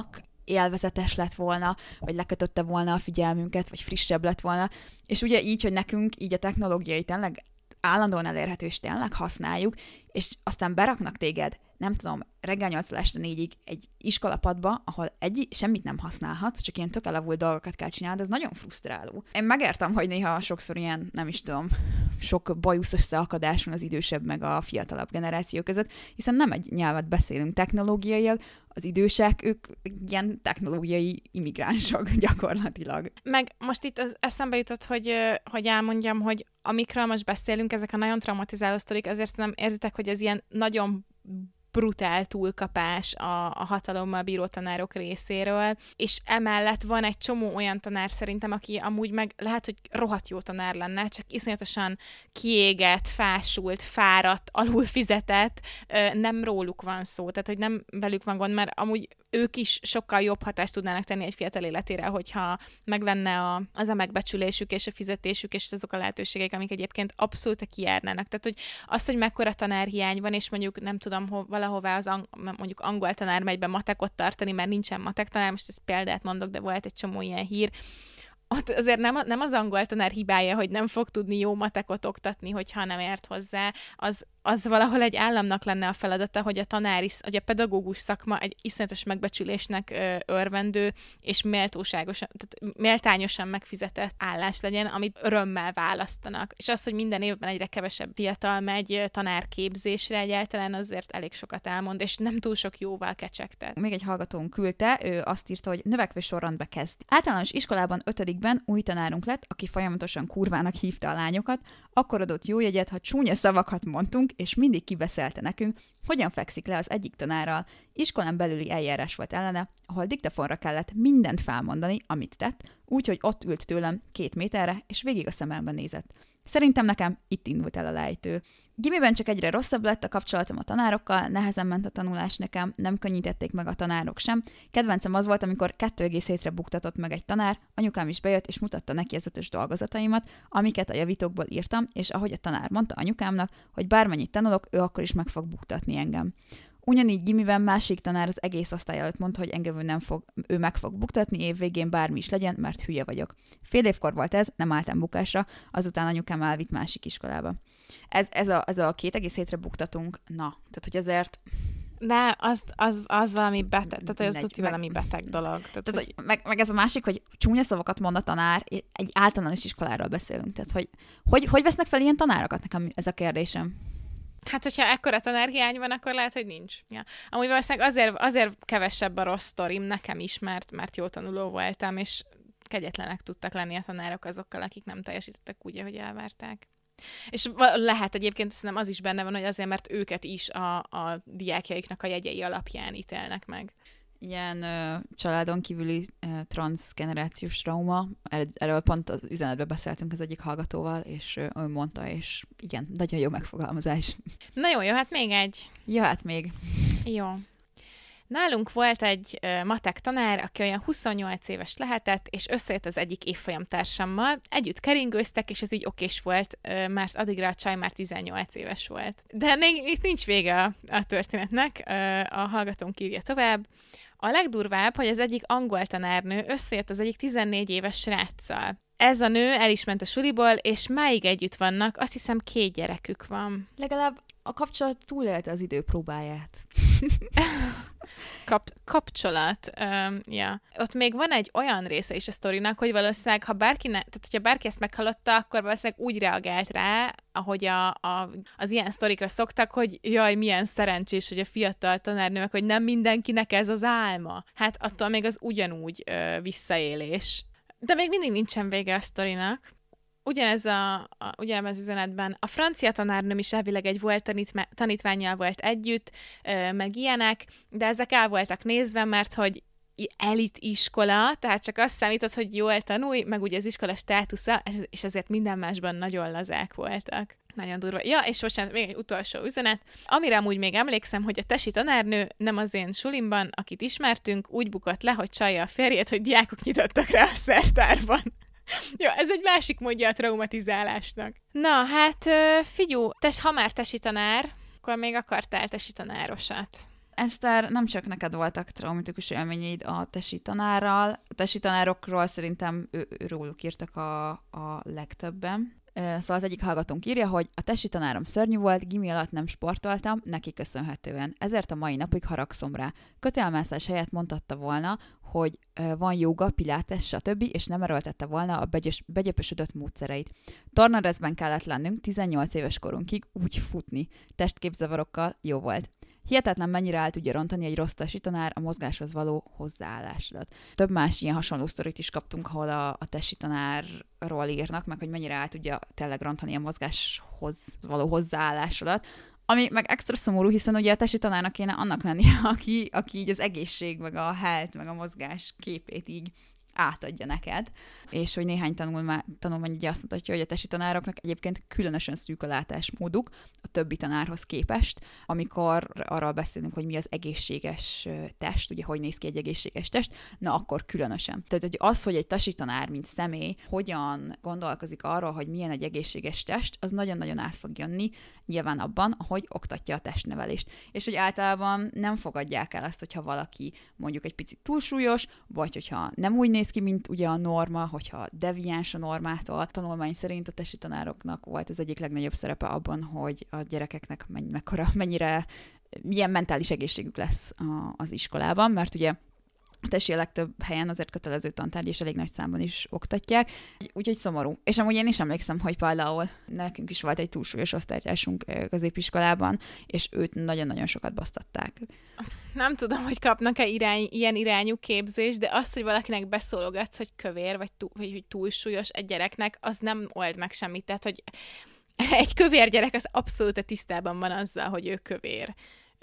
élvezetes lett volna, vagy lekötötte volna a figyelmünket, vagy frissebb lett volna. És ugye így, hogy nekünk így a technológiai tényleg állandóan elérhető, és tényleg használjuk, és aztán beraknak téged, nem tudom, reggel nyolctól este négyig egy iskolapadba, ahol egy, semmit nem használhatsz, csak ilyen tök elavult dolgokat kell csinálni, ez nagyon frusztráló. Én megértem, hogy néha sokszor ilyen, nem is tudom, sok bajusz összeakadás van az idősebb meg a fiatalabb generáció között, hiszen nem egy nyelvet beszélünk technológiaiak, az idősek, ők ilyen technológiai immigránsok gyakorlatilag. Meg most itt az eszembe jutott, hogy, hogy elmondjam, hogy amikről most beszélünk, ezek a nagyon traumatizáló sztorik, azért nem érzitek, hogy ez ilyen nagyon brutál túlkapás a, a hatalommal bíró tanárok részéről, és emellett van egy csomó olyan tanár szerintem, aki amúgy meg lehet, hogy rohadt jó tanár lenne, csak iszonyatosan kiégett, fásult, fáradt, alul fizetett, nem róluk van szó, tehát hogy nem velük van gond, mert amúgy ők is sokkal jobb hatást tudnának tenni egy fiatal életére, hogyha meg lenne a, az a megbecsülésük és a fizetésük és azok a lehetőségek, amik egyébként abszolút kijárnának. Tehát, hogy az, hogy mekkora tanárhiány van, és mondjuk nem tudom, ho, valahová az ang- mondjuk angol tanár megy be matekot tartani, mert nincsen matek tanár, most ezt példát mondok, de volt egy csomó ilyen hír, ott azért nem, nem az angol tanár hibája, hogy nem fog tudni jó matekot oktatni, hogyha nem ért hozzá, az, az valahol egy államnak lenne a feladata, hogy a tanár is, hogy a pedagógus szakma egy iszonyatos megbecsülésnek ö, örvendő és méltóságosan, tehát méltányosan megfizetett állás legyen, amit örömmel választanak. És az, hogy minden évben egyre kevesebb fiatal megy tanárképzésre, egyáltalán azért elég sokat elmond, és nem túl sok jóval kecsegtet. Még egy hallgatónk küldte, ő azt írta, hogy növekvő sorrendbe kezd. Általános iskolában ötödikben új tanárunk lett, aki folyamatosan kurvának hívta a lányokat, akkor adott jó jegyet, ha csúnya szavakat mondtunk, és mindig kibeszélte nekünk, hogyan fekszik le az egyik tanárral. Iskolán belüli eljárás volt ellene, ahol diktafonra kellett mindent felmondani, amit tett, úgyhogy ott ült tőlem két méterre, és végig a szemembe nézett. Szerintem nekem itt indult el a lejtő. Gimiben csak egyre rosszabb lett a kapcsolatom a tanárokkal, nehezen ment a tanulás nekem, nem könnyítették meg a tanárok sem. Kedvencem az volt, amikor kettő egész hétre buktatott meg egy tanár, anyukám is bejött és mutatta neki az ötös dolgozataimat, amiket a javítókból írtam, és ahogy a tanár mondta anyukámnak, hogy bármennyit tanulok, ő akkor is meg fog buktatni engem. Ugyanígy gimiben másik tanár az egész osztály előtt mondta, hogy engem ő, nem fog, ő meg fog buktatni évvégén bármi is legyen, mert hülye vagyok. Fél évkor volt ez, nem álltam bukásra, azután anyukám elvitt másik iskolába. Ez, ez, a, ez a két egész hétre buktatunk, na, tehát hogy azért... De az, az, az valami beteg, tehát ez tuti meg, valami beteg dolog. Tehát, tehát hogy... meg, meg ez a másik, hogy csúnya szavakat mond a tanár, egy általános iskoláról beszélünk, tehát hogy, hogy hogy vesznek fel ilyen tanárokat, nekem ez a kérdésem. Hát, hogyha ekkora tanárhiány van, akkor lehet, hogy nincs. Ja. Amúgy valószínűleg azért, azért kevesebb a rossz sztorim nekem is, mert, mert jó tanuló voltam, és kegyetlenek tudtak lenni a tanárok azokkal, akik nem teljesítettek úgy, ahogy elvárták. És lehet egyébként, szerintem az is benne van, hogy azért, mert őket is a, a diákjaiknak a jegyei alapján ítélnek meg. Ilyen ö, családon kívüli ö, transzgenerációs trauma. Er, erről pont az üzenetben beszéltünk az egyik hallgatóval, és ö, ő mondta, és igen, nagyon jó megfogalmazás. Na jó, jó, hát még egy. Jöhet még. Jó. Nálunk volt egy uh, matek tanár, aki olyan huszonnyolc éves lehetett, és összejött az egyik évfolyam társammal. Együtt keringőztek, és ez így okés volt, uh, mert addigra a csaj már tizennyolc éves volt. De még itt nincs vége a, a történetnek, uh, a hallgatónk írja tovább. A legdurvább, hogy az egyik angol tanárnő összejött az egyik tizennégy éves sráccal. Ez a nő el is ment a suliból, és máig együtt vannak, azt hiszem két gyerekük van. Legalább a kapcsolat túlélte az idő próbáját. Kap- kapcsolat. Um, ja. Ott még van egy olyan része is a sztorinak, hogy valószínűleg, ha bárki, ne, tehát hogyha bárki ezt meghallotta, akkor valószínűleg úgy reagált rá, ahogy a, a, az ilyen sztorikra szoktak, hogy jaj, milyen szerencsés, hogy a fiatal tanárnők, hogy nem mindenkinek ez az álma. Hát attól még az ugyanúgy ö, visszaélés. De még mindig nincsen vége a sztorinak. Ugyanez a, a, ugyanez az üzenetben a francia tanárnőm is elvileg egy volt tanítma, tanítvánnyal volt együtt, ö, meg ilyenek, de ezek el voltak nézve, mert hogy elit iskola, tehát csak azt számított, hogy jól tanulj, meg ugye az iskola státusza, és ezért minden másban nagyon lazák voltak. Nagyon durva. Ja, és bocsánat, még egy utolsó üzenet. Amire amúgy még emlékszem, hogy a tesi tanárnő nem az én sulimban, akit ismertünk, úgy bukott le, hogy csalja a férjét, hogy diákok nyitottak rá a szertárban. Jó, ez egy másik módja a traumatizálásnak. Na, hát figyú, tes, ha már tesi tanár, akkor még akartál tesi tanárosat. Eszter, nem csak neked voltak traumatikus élményeid a tesi tanárral. A tesi tanárokról szerintem ő, róluk írtak a, a legtöbben. Szóval az egyik hallgatónk írja, hogy a tesi tanárom szörnyű volt, gimi alatt nem sportoltam, neki köszönhetően. Ezért a mai napig haragszom rá. Kötélmászás helyett mondhatta volna, hogy van jóga, pilates, stb., és nem erőltette volna a begyös, begyöpösödött módszereit. Tornarezben kellett lennünk tizennyolc éves korunkig úgy futni. Testképzavarokkal jó volt. Hihetetlen mennyire el tudja rontani egy rossz tesi tanár a mozgáshoz való hozzáállásodat. Több más ilyen hasonló sztorit is kaptunk, ahol a, a tesi tanárról írnak, meg hogy mennyire el tudja tényleg rontani a mozgáshoz való hozzáállásodat. Ami meg extra szomorú, hiszen ugye a tesi tanárnak kéne annak lennie, aki, aki így az egészség, meg a health, meg a mozgás képét így átadja neked. És hogy néhány tanulmány, tanulmány ugye azt mutatja, hogy a tesi tanároknak egyébként különösen szűk a látásmóduk a többi tanárhoz képest, amikor arról beszélünk, hogy mi az egészséges test, ugye hogy néz ki egy egészséges test, na akkor különösen. Tehát hogy az, hogy egy tesi tanár, mint személy, hogyan gondolkozik arról, hogy milyen egy egészséges test, az nagyon-nagyon át fog jönni nyilván abban, ahogy oktatja a testnevelést. És hogy általában nem fogadják el azt, hogyha valaki mondjuk egy picit túlsúlyos, vagy hogyha nem úgy néz ki, mint ugye a norma, hogyha deviáns a normától. A tanulmány szerint a tesi tanároknak volt az egyik legnagyobb szerepe abban, hogy a gyerekeknek menny- mekkora, mennyire, milyen mentális egészségük lesz a, az iskolában, mert ugye a tesi a legtöbb helyen azért kötelező tantárgy, és elég nagy számban is oktatják, úgyhogy szomorú. És amúgy én is emlékszem, hogy például nekünk is volt egy túlsúlyos osztálytársunk középiskolában, és őt nagyon-nagyon sokat basztatták. Nem tudom, hogy kapnak-e irány, ilyen irányú képzést, de az, hogy valakinek beszólogatsz, hogy kövér, vagy, túl, vagy hogy túlsúlyos egy gyereknek, az nem old meg semmit. Tehát, hogy egy kövér gyerek az abszolút tisztában van azzal, hogy ő kövér.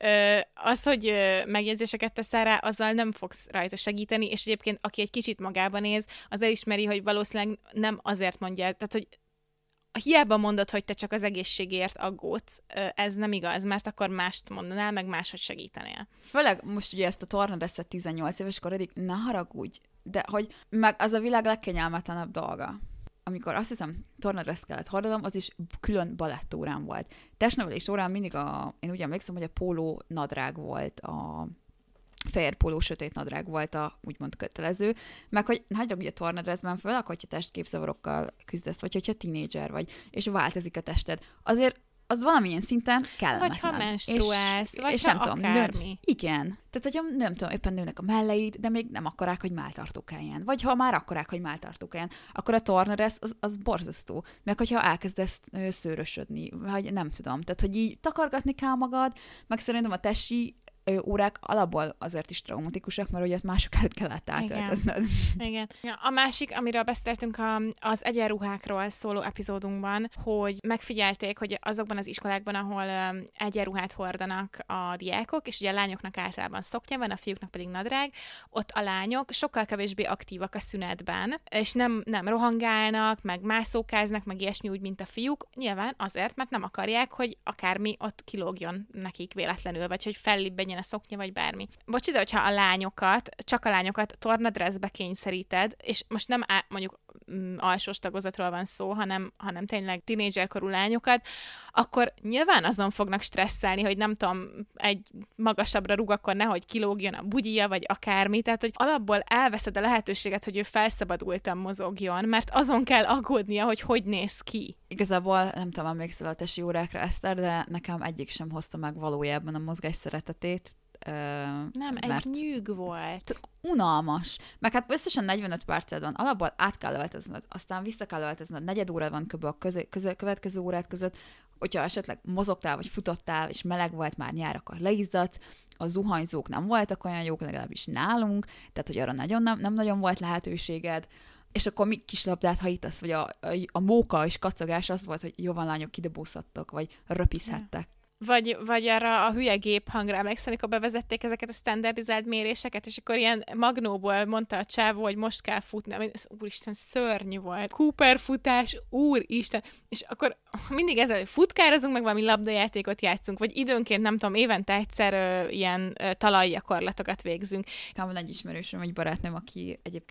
Az, hogy megjegyzéseket teszel rá, azzal nem fogsz rajta segíteni, és egyébként aki egy kicsit magában néz, az elismeri, hogy valószínűleg nem azért mondja, tehát hogy hiába mondod, hogy te csak az egészségért aggódsz, ez nem igaz, mert akkor mást mondanál, meg máshogy segítenél. Főleg most ugye ezt a tornadresszet tizennyolc éves korodig, ne haragudj, de hogy meg az a világ legkényelmetlenebb dolga. Amikor azt hiszem, tornadreszt kellett hordanom, az is külön balettórán volt. Testnevelés órán mindig a, én úgy emlékszem, hogy a póló nadrág volt, a fehér póló sötét nadrág volt a úgymond kötelező, meg hogy hagyjuk ugye tornadresszben föl, akkor hogyha testképzavarokkal küzdesz, vagy hogyha tínédzser vagy, és változik a tested. Azért az valamilyen szinten kellemetlen. Vagy ha menstruálsz, és, vagy és ha nem tudom, akármi. Nő, igen. Tehát, hogyha nem tudom, éppen nőnek a melleid, de még nem akarák, hogy máltartó kelljen. Vagy ha már akarák, hogy máltartó kelljen, akkor a tornadressz az, az borzasztó. Meg hogyha elkezdesz szőrösödni, vagy nem tudom. Tehát, hogy így takargatni kell magad, meg szerintem a testi órák alapból azért is traumatikusak, mert ugye mások előtt kellett átöltöznöd. Igen. Igen. Ja, a másik, amiről beszéltünk a, az egyenruhákról szóló epizódunkban, hogy megfigyelték, hogy azokban az iskolákban, ahol um, egyenruhát hordanak a diákok, és ugye a lányoknak általában szoknya van, a fiúknak pedig nadrág, ott a lányok sokkal kevésbé aktívak a szünetben, és nem, nem rohangálnak, meg mászókáznak, meg ilyesmi úgy, mint a fiúk. Nyilván azért, mert nem akarják, hogy akármi ott kilógjon nekik véletlenül, vagy hogy fellibbenjen a szoknya, vagy bármi. Bocs, de hogyha a lányokat, csak a lányokat tornadresszbe kényszeríted, és most nem á, mondjuk mm, alsós tagozatról van szó, hanem, hanem tényleg tínédzserkorú lányokat, akkor nyilván azon fognak stresszelni, hogy nem tudom, egy magasabbra rúg, akkor nehogy kilógjon a bugyija, vagy akármi. Tehát, hogy alapból elveszed a lehetőséget, hogy ő felszabadultan mozogjon, mert azon kell aggódnia, hogy hogy néz ki. Igazából nem tudom, emlékszel a tesi órákra, Eszter, de nekem egyik sem hozta meg valójában a mozgás szeretetét. Ö, nem, mert egy nyűg volt. Unalmas. Meg hát összesen negyvenöt perced van, alapból át kell öltöznöd, aztán vissza kell öltöznöd, negyed óra van kb. A közö, közö, következő órát között, hogyha esetleg mozogtál, vagy futottál, és meleg volt már nyár, akkor leizzadsz, a zuhanyzók nem voltak olyan jók, legalábbis nálunk, tehát hogy arra nagyon nem, nem nagyon volt lehetőséged, és akkor mi kislabdát hajítasz, vagy a, a, a móka és kacagás az volt, hogy jó van, lányok, kidobózhattok, vagy röpizhettek. Vagy, vagy arra a hülye géphangra emlékszem, amikor bevezették ezeket a standardizált méréseket, és akkor ilyen magnóból mondta a csávó, hogy most kell futni. Ez, úristen, szörnyű volt. Cooper futás, úristen. És akkor mindig ezzel, hogy futkározunk, meg valami labdajátékot játszunk, vagy időnként, nem tudom, évente egyszer ö, ilyen ö, talajgyakorlatokat végzünk. Van egy ismerősöm, egy barátnőm, aki egyébként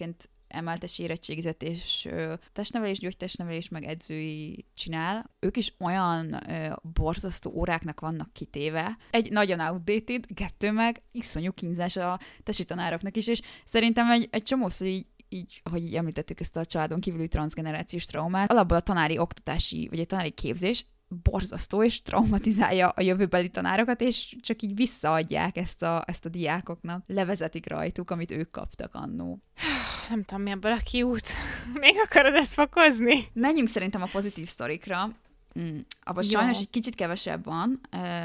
emeltes érettségizett, és ö, testnevelés, gyógytestnevelés, meg edzői csinál. Ők is olyan ö, borzasztó óráknak vannak kitéve. Egy nagyon outdated, kettő meg iszonyú kínzás a tesi tanároknak is, és szerintem egy, egy csomószor így így, ahogy így említettük ezt a családon kívüli transzgenerációs traumát, alapból a tanári oktatási, vagy a tanári képzés borzasztó és traumatizálja a jövőbeli tanárokat, és csak így visszaadják ezt a, ezt a diákoknak. Levezetik rajtuk, amit ők kaptak annó. Nem tudom, mi ebből a kiút. Még akarod ezt fokozni? Menjünk szerintem a pozitív sztorikra. Mm, abban sajnos egy kicsit kevesebb van,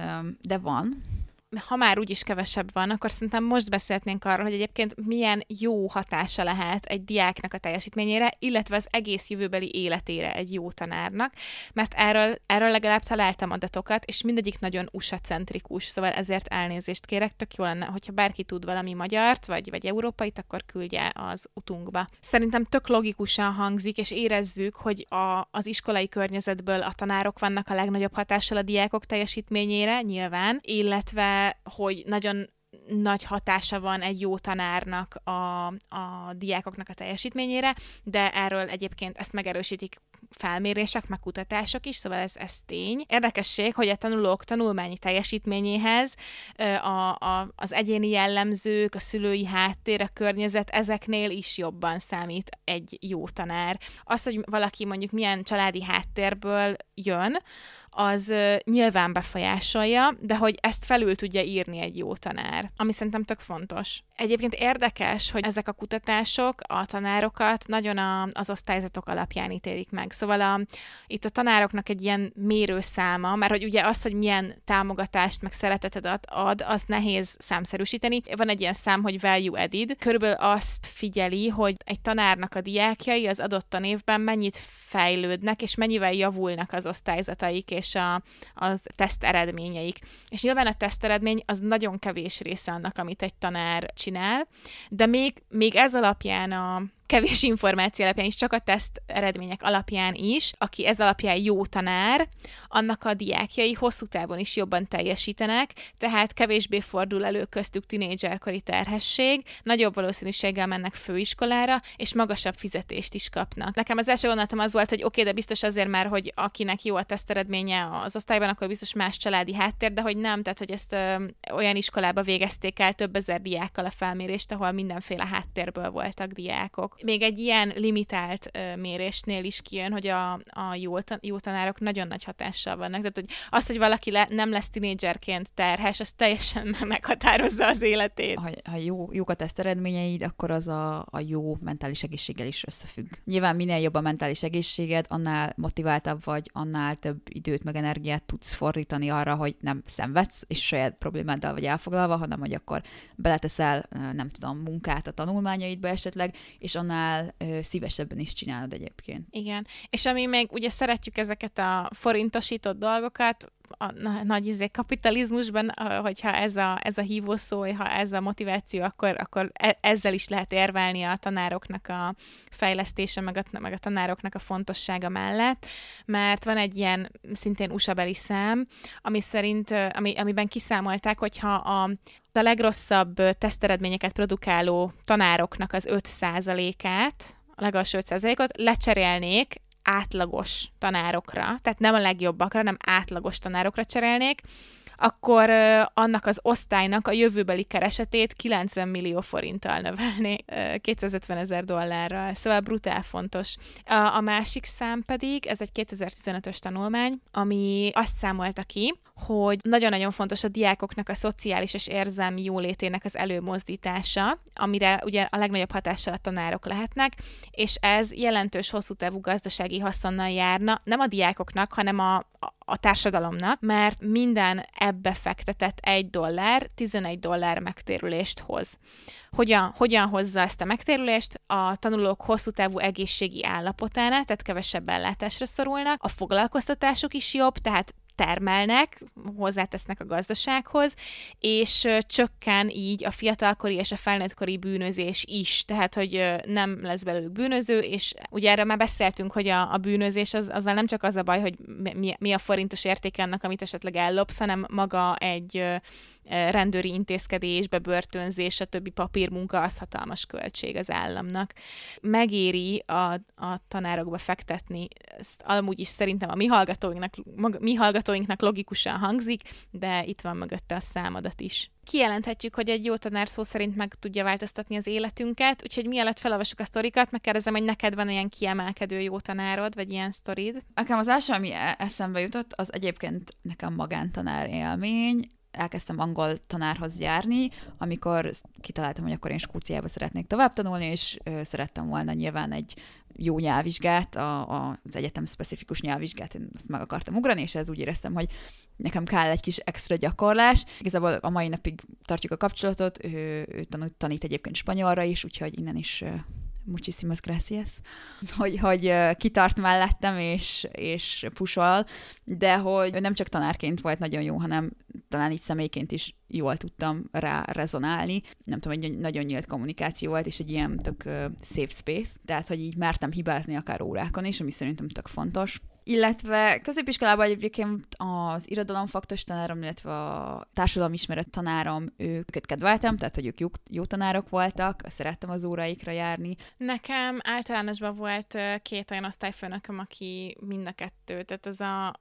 de van. Ha már úgyis kevesebb van, akkor szerintem most beszélhetnénk arról, hogy egyébként milyen jó hatása lehet egy diáknak a teljesítményére, illetve az egész jövőbeli életére egy jó tanárnak, mert erről, erről legalább találtam adatokat, és mindegyik nagyon u es á-centrikus, szóval ezért elnézést kérek, tök jó lenne, hogyha bárki tud valami magyart, vagy, vagy európait, akkor küldje az utunkba. Szerintem tök logikusan hangzik, és érezzük, hogy a, az iskolai környezetből a tanárok vannak a legnagyobb hatással a diákok teljesítményére, nyilván, illetve hogy nagyon nagy hatása van egy jó tanárnak a, a diákoknak a teljesítményére, de erről egyébként ezt megerősítik felmérések, meg kutatások is, szóval ez, ez tény. Érdekesség, hogy a tanulók tanulmányi teljesítményéhez a, a, az egyéni jellemzők, a szülői háttér, a környezet, ezeknél is jobban számít egy jó tanár. Az, hogy valaki mondjuk milyen családi háttérből jön, az uh, nyilván befolyásolja, de hogy ezt felül tudja írni egy jó tanár, ami szerintem tök fontos. Egyébként érdekes, hogy ezek a kutatások a tanárokat nagyon a, az osztályzatok alapján ítélik meg. Szóval a, itt a tanároknak egy ilyen mérőszáma, mert hogy ugye az, hogy milyen támogatást meg szeretetet ad, azt nehéz számszerűsíteni. Van egy ilyen szám, hogy value added. Körülbelül azt figyeli, hogy egy tanárnak a diákjai az adott tanévben mennyit fejlődnek, és mennyivel javulnak az osztályzataik, és a, az teszt eredményeik. És nyilván a teszt eredmény az nagyon kevés része annak, amit egy tanár csinál, de még, még ez alapján a kevés információ alapján is, csak a teszt eredmények alapján is, aki ez alapján jó tanár, annak a diákjai hosszú távon is jobban teljesítenek, tehát kevésbé fordul elő köztük tinédzserkori terhesség, nagyobb valószínűséggel mennek főiskolára, és magasabb fizetést is kapnak. Nekem az első gondolatom az volt, hogy oké, okay, de biztos azért már, hogy akinek jó a teszt eredménye az osztályban, akkor biztos más családi háttér, de hogy nem, tehát hogy ezt ö, olyan iskolába végezték el több ezer diákkal a felmérést, ahol mindenféle háttérből voltak diákok. Még egy ilyen limitált uh, mérésnél is kijön, hogy a, a jó, tan- jó tanárok nagyon nagy hatással vannak. Tehát hogy az, hogy valaki le- nem lesz tinédzserként terhes, az teljesen meghatározza az életét. Ha, ha jó, jók a teszt eredményeid, akkor az a, a jó mentális egészséggel is összefügg. Nyilván minél jobb a mentális egészséged, annál motiváltabb vagy, annál több időt meg energiát tudsz fordítani arra, hogy nem szenvedsz, és saját problémáddal vagy elfoglalva, hanem hogy akkor beleteszel, nem tudom, munkát a tanulmányaidba esetleg, és annál ö, szívesebben is csinálod egyébként. Igen, és ami még ugye szeretjük ezeket a forintosított dolgokat, a nagy izé kapitalizmusban, hogyha ez a, ez a hívószó, ha ez a motiváció, akkor, akkor ezzel is lehet érvelni a tanároknak a fejlesztése, meg a, meg a tanároknak a fontossága mellett, mert van egy ilyen szintén u es á-beli szám, ami szerint, ami, amiben kiszámolták, hogyha a a legrosszabb teszteredményeket produkáló tanároknak az öt százalékát, a legalsó öt százalékot lecserélnék átlagos tanárokra, tehát nem a legjobbakra, hanem átlagos tanárokra cserélnék, akkor uh, annak az osztálynak a jövőbeli keresetét kilencven millió forinttal növelné, uh, kétszázötven ezer dollárral. Szóval brutál fontos. A, a másik szám pedig, ez egy kétezer-tizenötös tanulmány, ami azt számolta ki, hogy nagyon-nagyon fontos a diákoknak a szociális és érzelmi jólétének az előmozdítása, amire ugye a legnagyobb hatással a tanárok lehetnek, és ez jelentős hosszú távú gazdasági haszonnal járna, nem a diákoknak, hanem a, a, a társadalomnak, mert minden ebbe fektetett egy dollár, tizenegy dollár megtérülést hoz. Hogyan, hogyan hozza ezt a megtérülést? A tanulók hosszú távú egészségi állapotánál, tehát kevesebb ellátásra szorulnak, a foglalkoztatásuk is jobb, tehát termelnek, hozzátesznek a gazdasághoz, és csökken így a fiatalkori és a felnőttkori bűnözés is, tehát, hogy nem lesz belőlük bűnöző, és ugye erről már beszéltünk, hogy a, a bűnözés az, azzal nem csak az a baj, hogy mi, mi a forintos értéke annak, amit esetleg ellopsz, hanem maga egy rendőri intézkedés, bebörtönzés, a többi papírmunka, az hatalmas költség az államnak. Megéri a, a tanárokba fektetni, ezt amúgy is szerintem a mi hallgatóinknak, mi hallgatóinknak logikusan hangzik, de itt van mögötte a számadat is. Kijelenthetjük, hogy egy jó tanár szó szerint meg tudja változtatni az életünket, úgyhogy mielőtt felolvasok a sztorikat, megkérdezem, hogy neked van ilyen kiemelkedő jó tanárod, vagy ilyen sztorid? Nekem az első, ami eszembe jutott, az egyébként nekem magántanár élmény. Elkezdtem angol tanárhoz járni, amikor kitaláltam, hogy akkor én Skóciába szeretnék tovább tanulni, és ö, szerettem volna nyilván egy jó nyelvvizsgát, a, a, az egyetem specifikus nyelvvizsgát, én azt meg akartam ugrani, és ez úgy éreztem, hogy nekem kell egy kis extra gyakorlás. Igazából a mai napig tartjuk a kapcsolatot, ő, ő tanít, tanít egyébként spanyolra is, úgyhogy innen is muchísimas gracias, hogy, hogy kitart mellettem, és, és pusol, de hogy nem csak tanárként volt nagyon jó, hanem talán így személyként is jól tudtam rá rezonálni. Nem tudom, egy nagyon nyílt kommunikáció volt, és egy ilyen tök uh, safe space, tehát, hogy így mertem hibázni akár órákon is, ami szerintem tök fontos. Illetve középiskolában egyébként az irodalomfaktos tanárom, illetve a társadalomismeret tanárom, őket kedveltem, tehát hogy ők jó, jó tanárok voltak, szerettem az óráikra járni. Nekem általánosban volt két olyan osztályfőnököm, aki mind a kettő, tehát ez a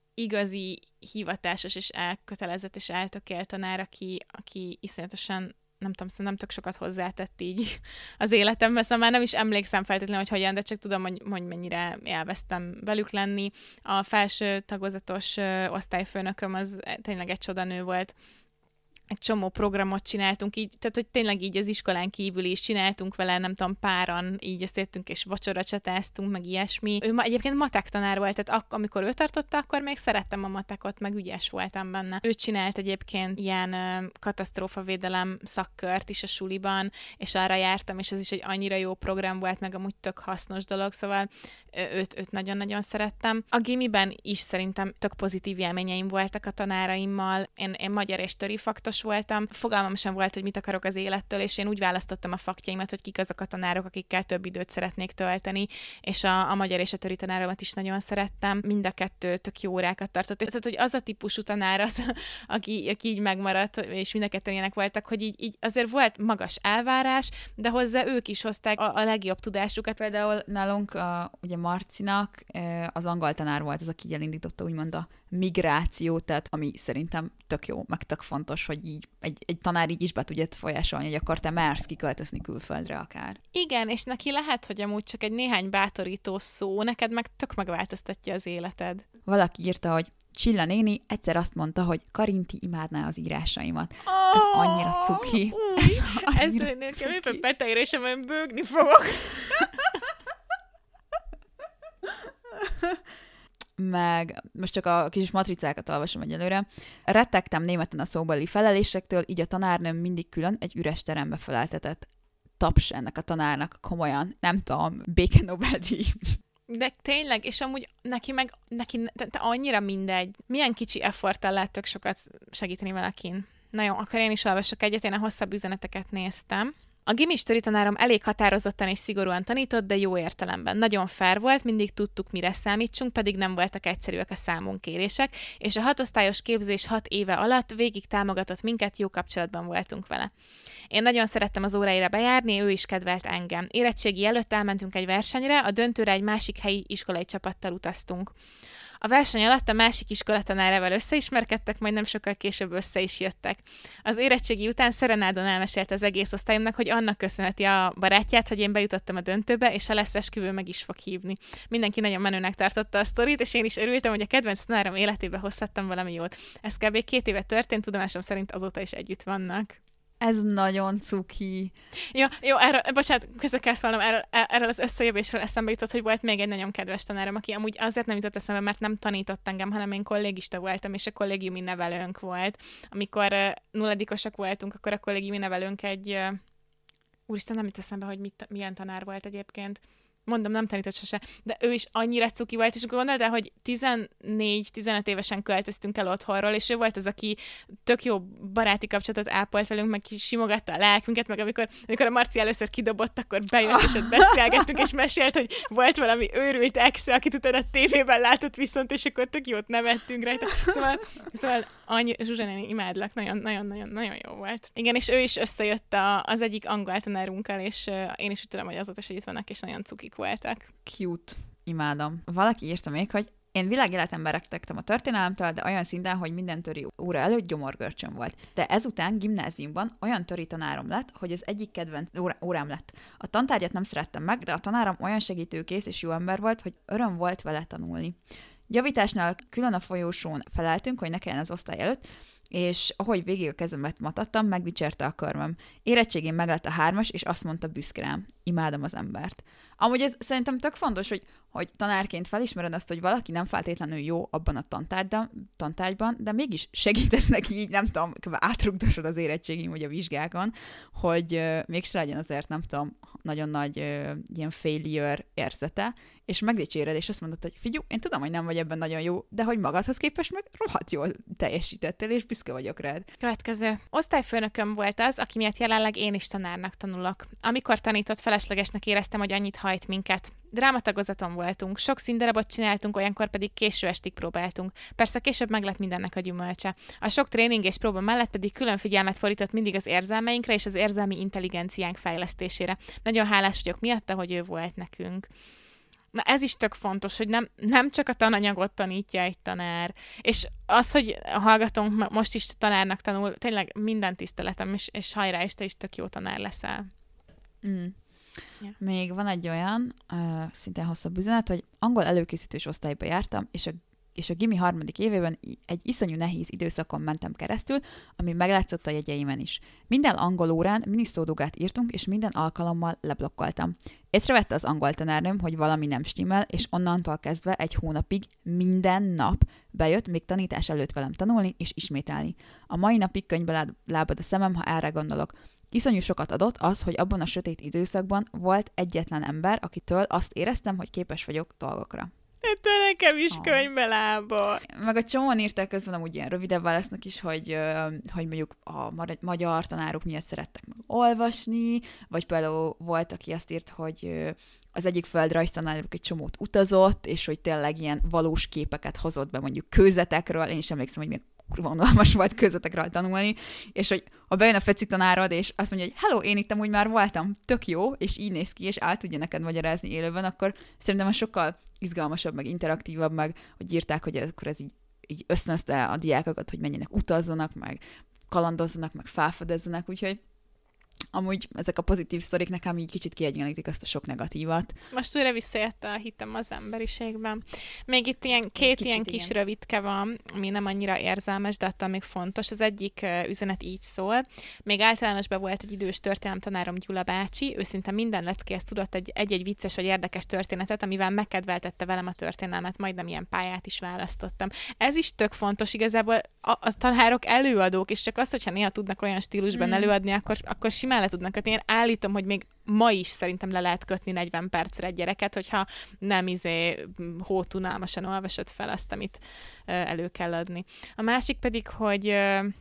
igazi hivatásos és elkötelezett és eltökélt tanár, aki, aki iszonyatosan nem tudom, szerintem tök sokat hozzátett így az életemben, szóval már nem is emlékszem feltétlenül, hogy hogyan, de csak tudom, hogy, hogy mennyire élveztem velük lenni. A felső tagozatos osztályfőnököm az tényleg egy csodanő volt. Egy csomó programot csináltunk, így, tehát hogy tényleg így az iskolán kívül is csináltunk vele, nem tudom, páran, így összejöttünk és vacsora csatáztunk, meg ilyesmi. Ő ma egyébként matek tanár volt, tehát ak- amikor ő tartotta, akkor még szerettem a matekot, meg ügyes voltam benne. Ő csinált egyébként ilyen ö, katasztrófavédelem szakkört is a suliban, és arra jártam, és ez is egy annyira jó program volt, meg amúgy tök hasznos dolog, szóval őt, őt nagyon-nagyon szerettem. A gimiben is szerintem tök pozitív élményeim voltak a tanáraimmal. Én, én magyar és töri faktos voltam. Fogalmam sem volt, hogy mit akarok az élettől, és én úgy választottam a faktjaimat, hogy kik azok a tanárok, akikkel több időt szeretnék tölteni, és a, a magyar és a töri tanáromat is nagyon szerettem. Mind a kettő tök jó órákat tartott. Tehát, hogy az a típusú tanár az, aki, aki így megmaradt, és mind a ketten ilyenek voltak, hogy így, így azért volt magas elvárás, de hozzá ők is hozták a, a legjobb tudásukat. Például nálunk a, ugye Marcinak az angol tanár volt az, aki elindította úgymond a migrációt, tehát ami szerintem tök jó, meg tök fontos, hogy így egy, egy tanár így is be tudja folyásolni, hogy akkor te mersz kiköltözni külföldre akár. Igen, és neki lehet, hogy amúgy csak egy néhány bátorító szó, neked meg tök megváltoztatja az életed. Valaki írta, hogy Csilla néni egyszer azt mondta, hogy Karinti imádná az írásaimat. Oh, ez annyira cuki. Ez nekem éppen betegre, és amelyen bőgni fogok. Meg most csak a kis matricákat olvasom egyelőre. Rettegtem németen a szóbeli felelésektől, így a tanárnőm mindig külön egy üres terembe feleltetett. Taps ennek a tanárnak, komolyan, nem tudom, béke Nobel-díj. De tényleg, és amúgy neki meg, neki te, te annyira mindegy. Milyen kicsi efforttal lehet tök sokat segíteni valakin. Na jó, akkor én is olvasok egyet, én a hosszabb üzeneteket néztem. A gimis töri tanárom elég határozottan és szigorúan tanított, de jó értelemben. Nagyon fair volt, mindig tudtuk, mire számítsunk, pedig nem voltak egyszerűek a számunkérések, és a hatosztályos képzés hat éve alatt végig támogatott minket, jó kapcsolatban voltunk vele. Én nagyon szerettem az óráira bejárni, ő is kedvelt engem. Érettségi előtt elmentünk egy versenyre, a döntőre egy másik helyi iskolai csapattal utaztunk. A verseny alatt a másik iskolatanárával összeismerkedtek, majd nem sokkal később össze is jöttek. Az érettségi után Szerenádon elmesélte az egész osztályomnak, hogy annak köszönheti a barátját, hogy én bejutottam a döntőbe, és ha lesz esküvő, meg is fog hívni. Mindenki nagyon menőnek tartotta a sztorit, és én is örültem, hogy a kedvenc tanárom életébe hozhattam valami jót. Ez kb. két éve történt, tudomásom szerint azóta is együtt vannak. Ez nagyon cuki. Jó, jó, erről, bocsánat, közben kell szólnom, erről, erről az összejövésről eszembe jutott, hogy volt még egy nagyon kedves tanárom, aki amúgy azért nem jutott eszembe, mert nem tanított engem, hanem én kollégista voltam, és a kollégiumi nevelőnk volt. Amikor uh, nulladikosak voltunk, akkor a kollégiumi nevelőnk egy... Uh, úristen, nem jut eszembe, hogy mit, milyen tanár volt egyébként. Mondom, nem tanított sose, de ő is annyira cuki volt, és gondold el, hogy tizennégy-tizenöt évesen költöztünk el otthonról, és ő volt az, aki tök jó baráti kapcsolatot ápolt velünk, meg simogatta a lelkünket, meg amikor, amikor a Marci először kidobott, akkor bejött, és ott beszélgettünk, és mesélt, hogy volt valami őrült ex, akit utána a tévében látott viszont, és akkor tök jót nevettünk rajta. Szóval, szóval Annyi, Zsuzsa néni, imádlak, nagyon-nagyon-nagyon jó volt. Igen, és ő is összejött a, az egyik angol tanárunkkal, és uh, én is úgy tudom, hogy azóta is együtt vannak, és nagyon cukik voltak. Cute. Imádom. Valaki írta még, hogy én világéletemben rettegtem a történelemtől, de olyan szinten, hogy minden töri óra előtt gyomorgörcsöm volt. De ezután gimnáziumban olyan töri tanárom lett, hogy az egyik kedvenc órám lett. A tantárgyat nem szerettem meg, de a tanárom olyan segítőkész és jó ember volt, hogy öröm volt vele tanulni. Javításnál külön a folyósón feleltünk, hogy ne kelljen az osztály előtt, és ahogy végig a kezemet matattam, megdicsérte a körmöm. Érettségén meglett a hármas, és azt mondta büszke rám. Imádom az embert. Amúgy ez szerintem tök fontos, hogy, hogy tanárként felismered azt, hogy valaki nem feltétlenül jó abban a tantárgyban, tantárgyban, de mégis segítesz neki így, nem tudom, átrugdosod az érettségén vagy a vizsgákon, hogy uh, mégse legyen azért, nem tudom, nagyon nagy uh, ilyen failure érzete, és megdicséred, és azt mondod, hogy figyelj, én tudom, hogy nem vagy ebben nagyon jó, de hogy magadhoz képest meg rohadt jól teljesítettél, és büszke vagyok rád. Következő. Osztályfőnököm volt az, aki miatt jelenleg én is tanárnak tanulok. Amikor tanított, feleslegesnek éreztem, hogy annyit hajt minket. Drámatagozaton voltunk, sok színdarabot csináltunk, olyankor pedig késő estig próbáltunk. Persze később meg lett mindennek a gyümölcse. A sok tréning és próba mellett pedig külön figyelmet fordított mindig az érzelmeinkre és az érzelmi intelligenciánk fejlesztésére. Nagyon hálás vagyok miatta, hogy ő volt nekünk. Na ez is tök fontos, hogy nem, nem csak a tananyagot tanítja egy tanár. És az, hogy a hallgatónk most is tanárnak tanul, tényleg minden tiszteletem, és, és hajrá, és te is tök jó tanár leszel. Mm. Yeah. Még van egy olyan, uh, szintén hosszabb üzenet, hogy angol előkészítős osztályba jártam, és a és a gimi harmadik évében egy iszonyú nehéz időszakon mentem keresztül, ami meglátszott a jegyeimen is. Minden angol órán miniszódogát írtunk, és minden alkalommal leblokkoltam. Észrevette az angol tanárnőm, hogy valami nem stimmel, és onnantól kezdve egy hónapig minden nap bejött még tanítás előtt velem tanulni és ismételni. A mai napig könyvbe lábad a szemem, ha erre gondolok. Iszonyú sokat adott az, hogy abban a sötét időszakban volt egyetlen ember, akitől azt éreztem, hogy képes vagyok dolgokra. Te nekem is oh. könyvbe lába. Meg a csomóan írták közben amúgy ilyen rövidebb válasznak is, hogy, hogy mondjuk a magyar tanárok miatt szerettek meg olvasni, vagy például volt, aki azt írt, hogy az egyik földrajztanárok egy csomót utazott, és hogy tényleg ilyen valós képeket hozott be mondjuk kőzetekről. Én is emlékszem, hogy még vonalmas volt kőzetekről tanulni, és hogy ha bejön a feci tanárod, és azt mondja, hogy hello, én itt amúgy már voltam, tök jó, és így néz ki, és át tudja neked magyarázni élőben, akkor szerintem sokkal izgalmasabb, meg interaktívabb, meg hogy írták, hogy akkor ez így, így ösztönözte a diákokat, hogy menjenek utazzanak, meg kalandozzanak, meg felfedezzenek, úgyhogy amúgy ezek a pozitív sztorik nekem így kicsit kiegyenlítik azt a sok negatívat. Most újra visszajött a hitem az emberiségben. Még itt ilyen két ilyen kis igen. rövidke van, ami nem annyira érzelmes, de attól még fontos. Az egyik uh, üzenet így szól. Még általánosban volt egy idős történelemtanárom, Gyula bácsi, ő szinte minden leckéhez tudott egy, egy-egy vicces vagy érdekes történetet, amivel megkedveltette velem a történelmet, majdnem ilyen pályát is választottam. Ez is tök fontos, igazából a, a tanárok előadók, és csak az, hogyha néha tudnak olyan stílusban mm. előadni, akkor, akkor simán le tudnak kötni. Én állítom, hogy még ma is szerintem le lehet kötni negyven percre egy gyereket, hogyha nem izé hótunalmasan olvasod fel azt, amit elő kell adni. A másik pedig, hogy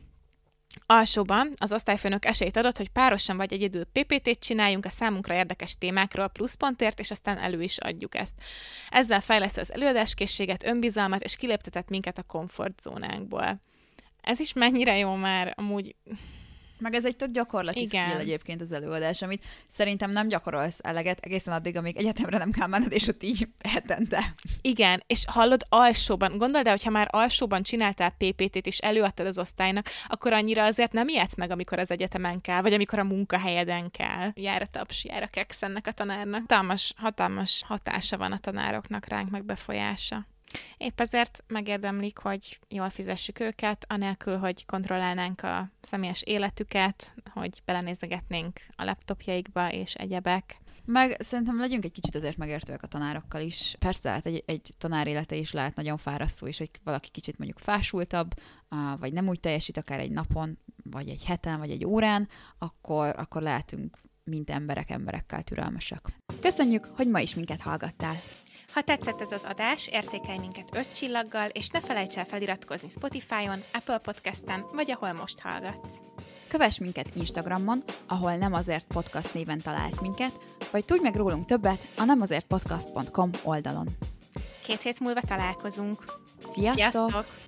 alsóban az osztályfőnök esélyt adott, hogy párosan vagy egyedül pé pé té-t csináljunk a számunkra érdekes témákról pluszpontért, és aztán elő is adjuk ezt. Ezzel fejleszti az előadáskészséget, önbizalmat, és kiléptetett minket a komfortzónánkból. Ez is mennyire jó már, amúgy... Meg ez egy tök gyakorlati Igen. skill egyébként az előadás, amit szerintem nem gyakorolsz eleget egészen addig, amíg egyetemre nem kell menned, és ott így hetente. Igen, és hallod alsóban, gondold el, hogyha már alsóban csináltál pé pé té-t és előadtad az osztálynak, akkor annyira azért nem ijedsz meg, amikor az egyetemen kell, vagy amikor a munkahelyeden kell. Jár a taps, jár a keksz ennek a tanárnak. Hatalmas, hatalmas hatása van a tanároknak ránk, meg befolyása. Épp ezért megérdemlik, hogy jól fizessük őket, anélkül, hogy kontrollálnánk a személyes életüket, hogy belenézegetnénk a laptopjaikba és egyebek. Meg szerintem legyünk egy kicsit azért megértőek a tanárokkal is. Persze, hát egy, egy tanár élete is lehet nagyon fárasztó, és hogy valaki kicsit mondjuk fásultabb, vagy nem úgy teljesít akár egy napon, vagy egy heten, vagy egy órán, akkor, akkor lehetünk, mint emberek, emberekkel türelmesek. Köszönjük, hogy ma is minket hallgattál! Ha tetszett ez az adás, értékelj minket öt csillaggal, és ne felejts el feliratkozni Spotify-on, Apple Podcasten, vagy ahol most hallgatsz. Kövess minket Instagramon, ahol Nem azért podcast néven találsz minket, vagy tudj meg rólunk többet a nemazértpodcast pont com oldalon. Két hét múlva találkozunk. Sziasztok! Sziasztok!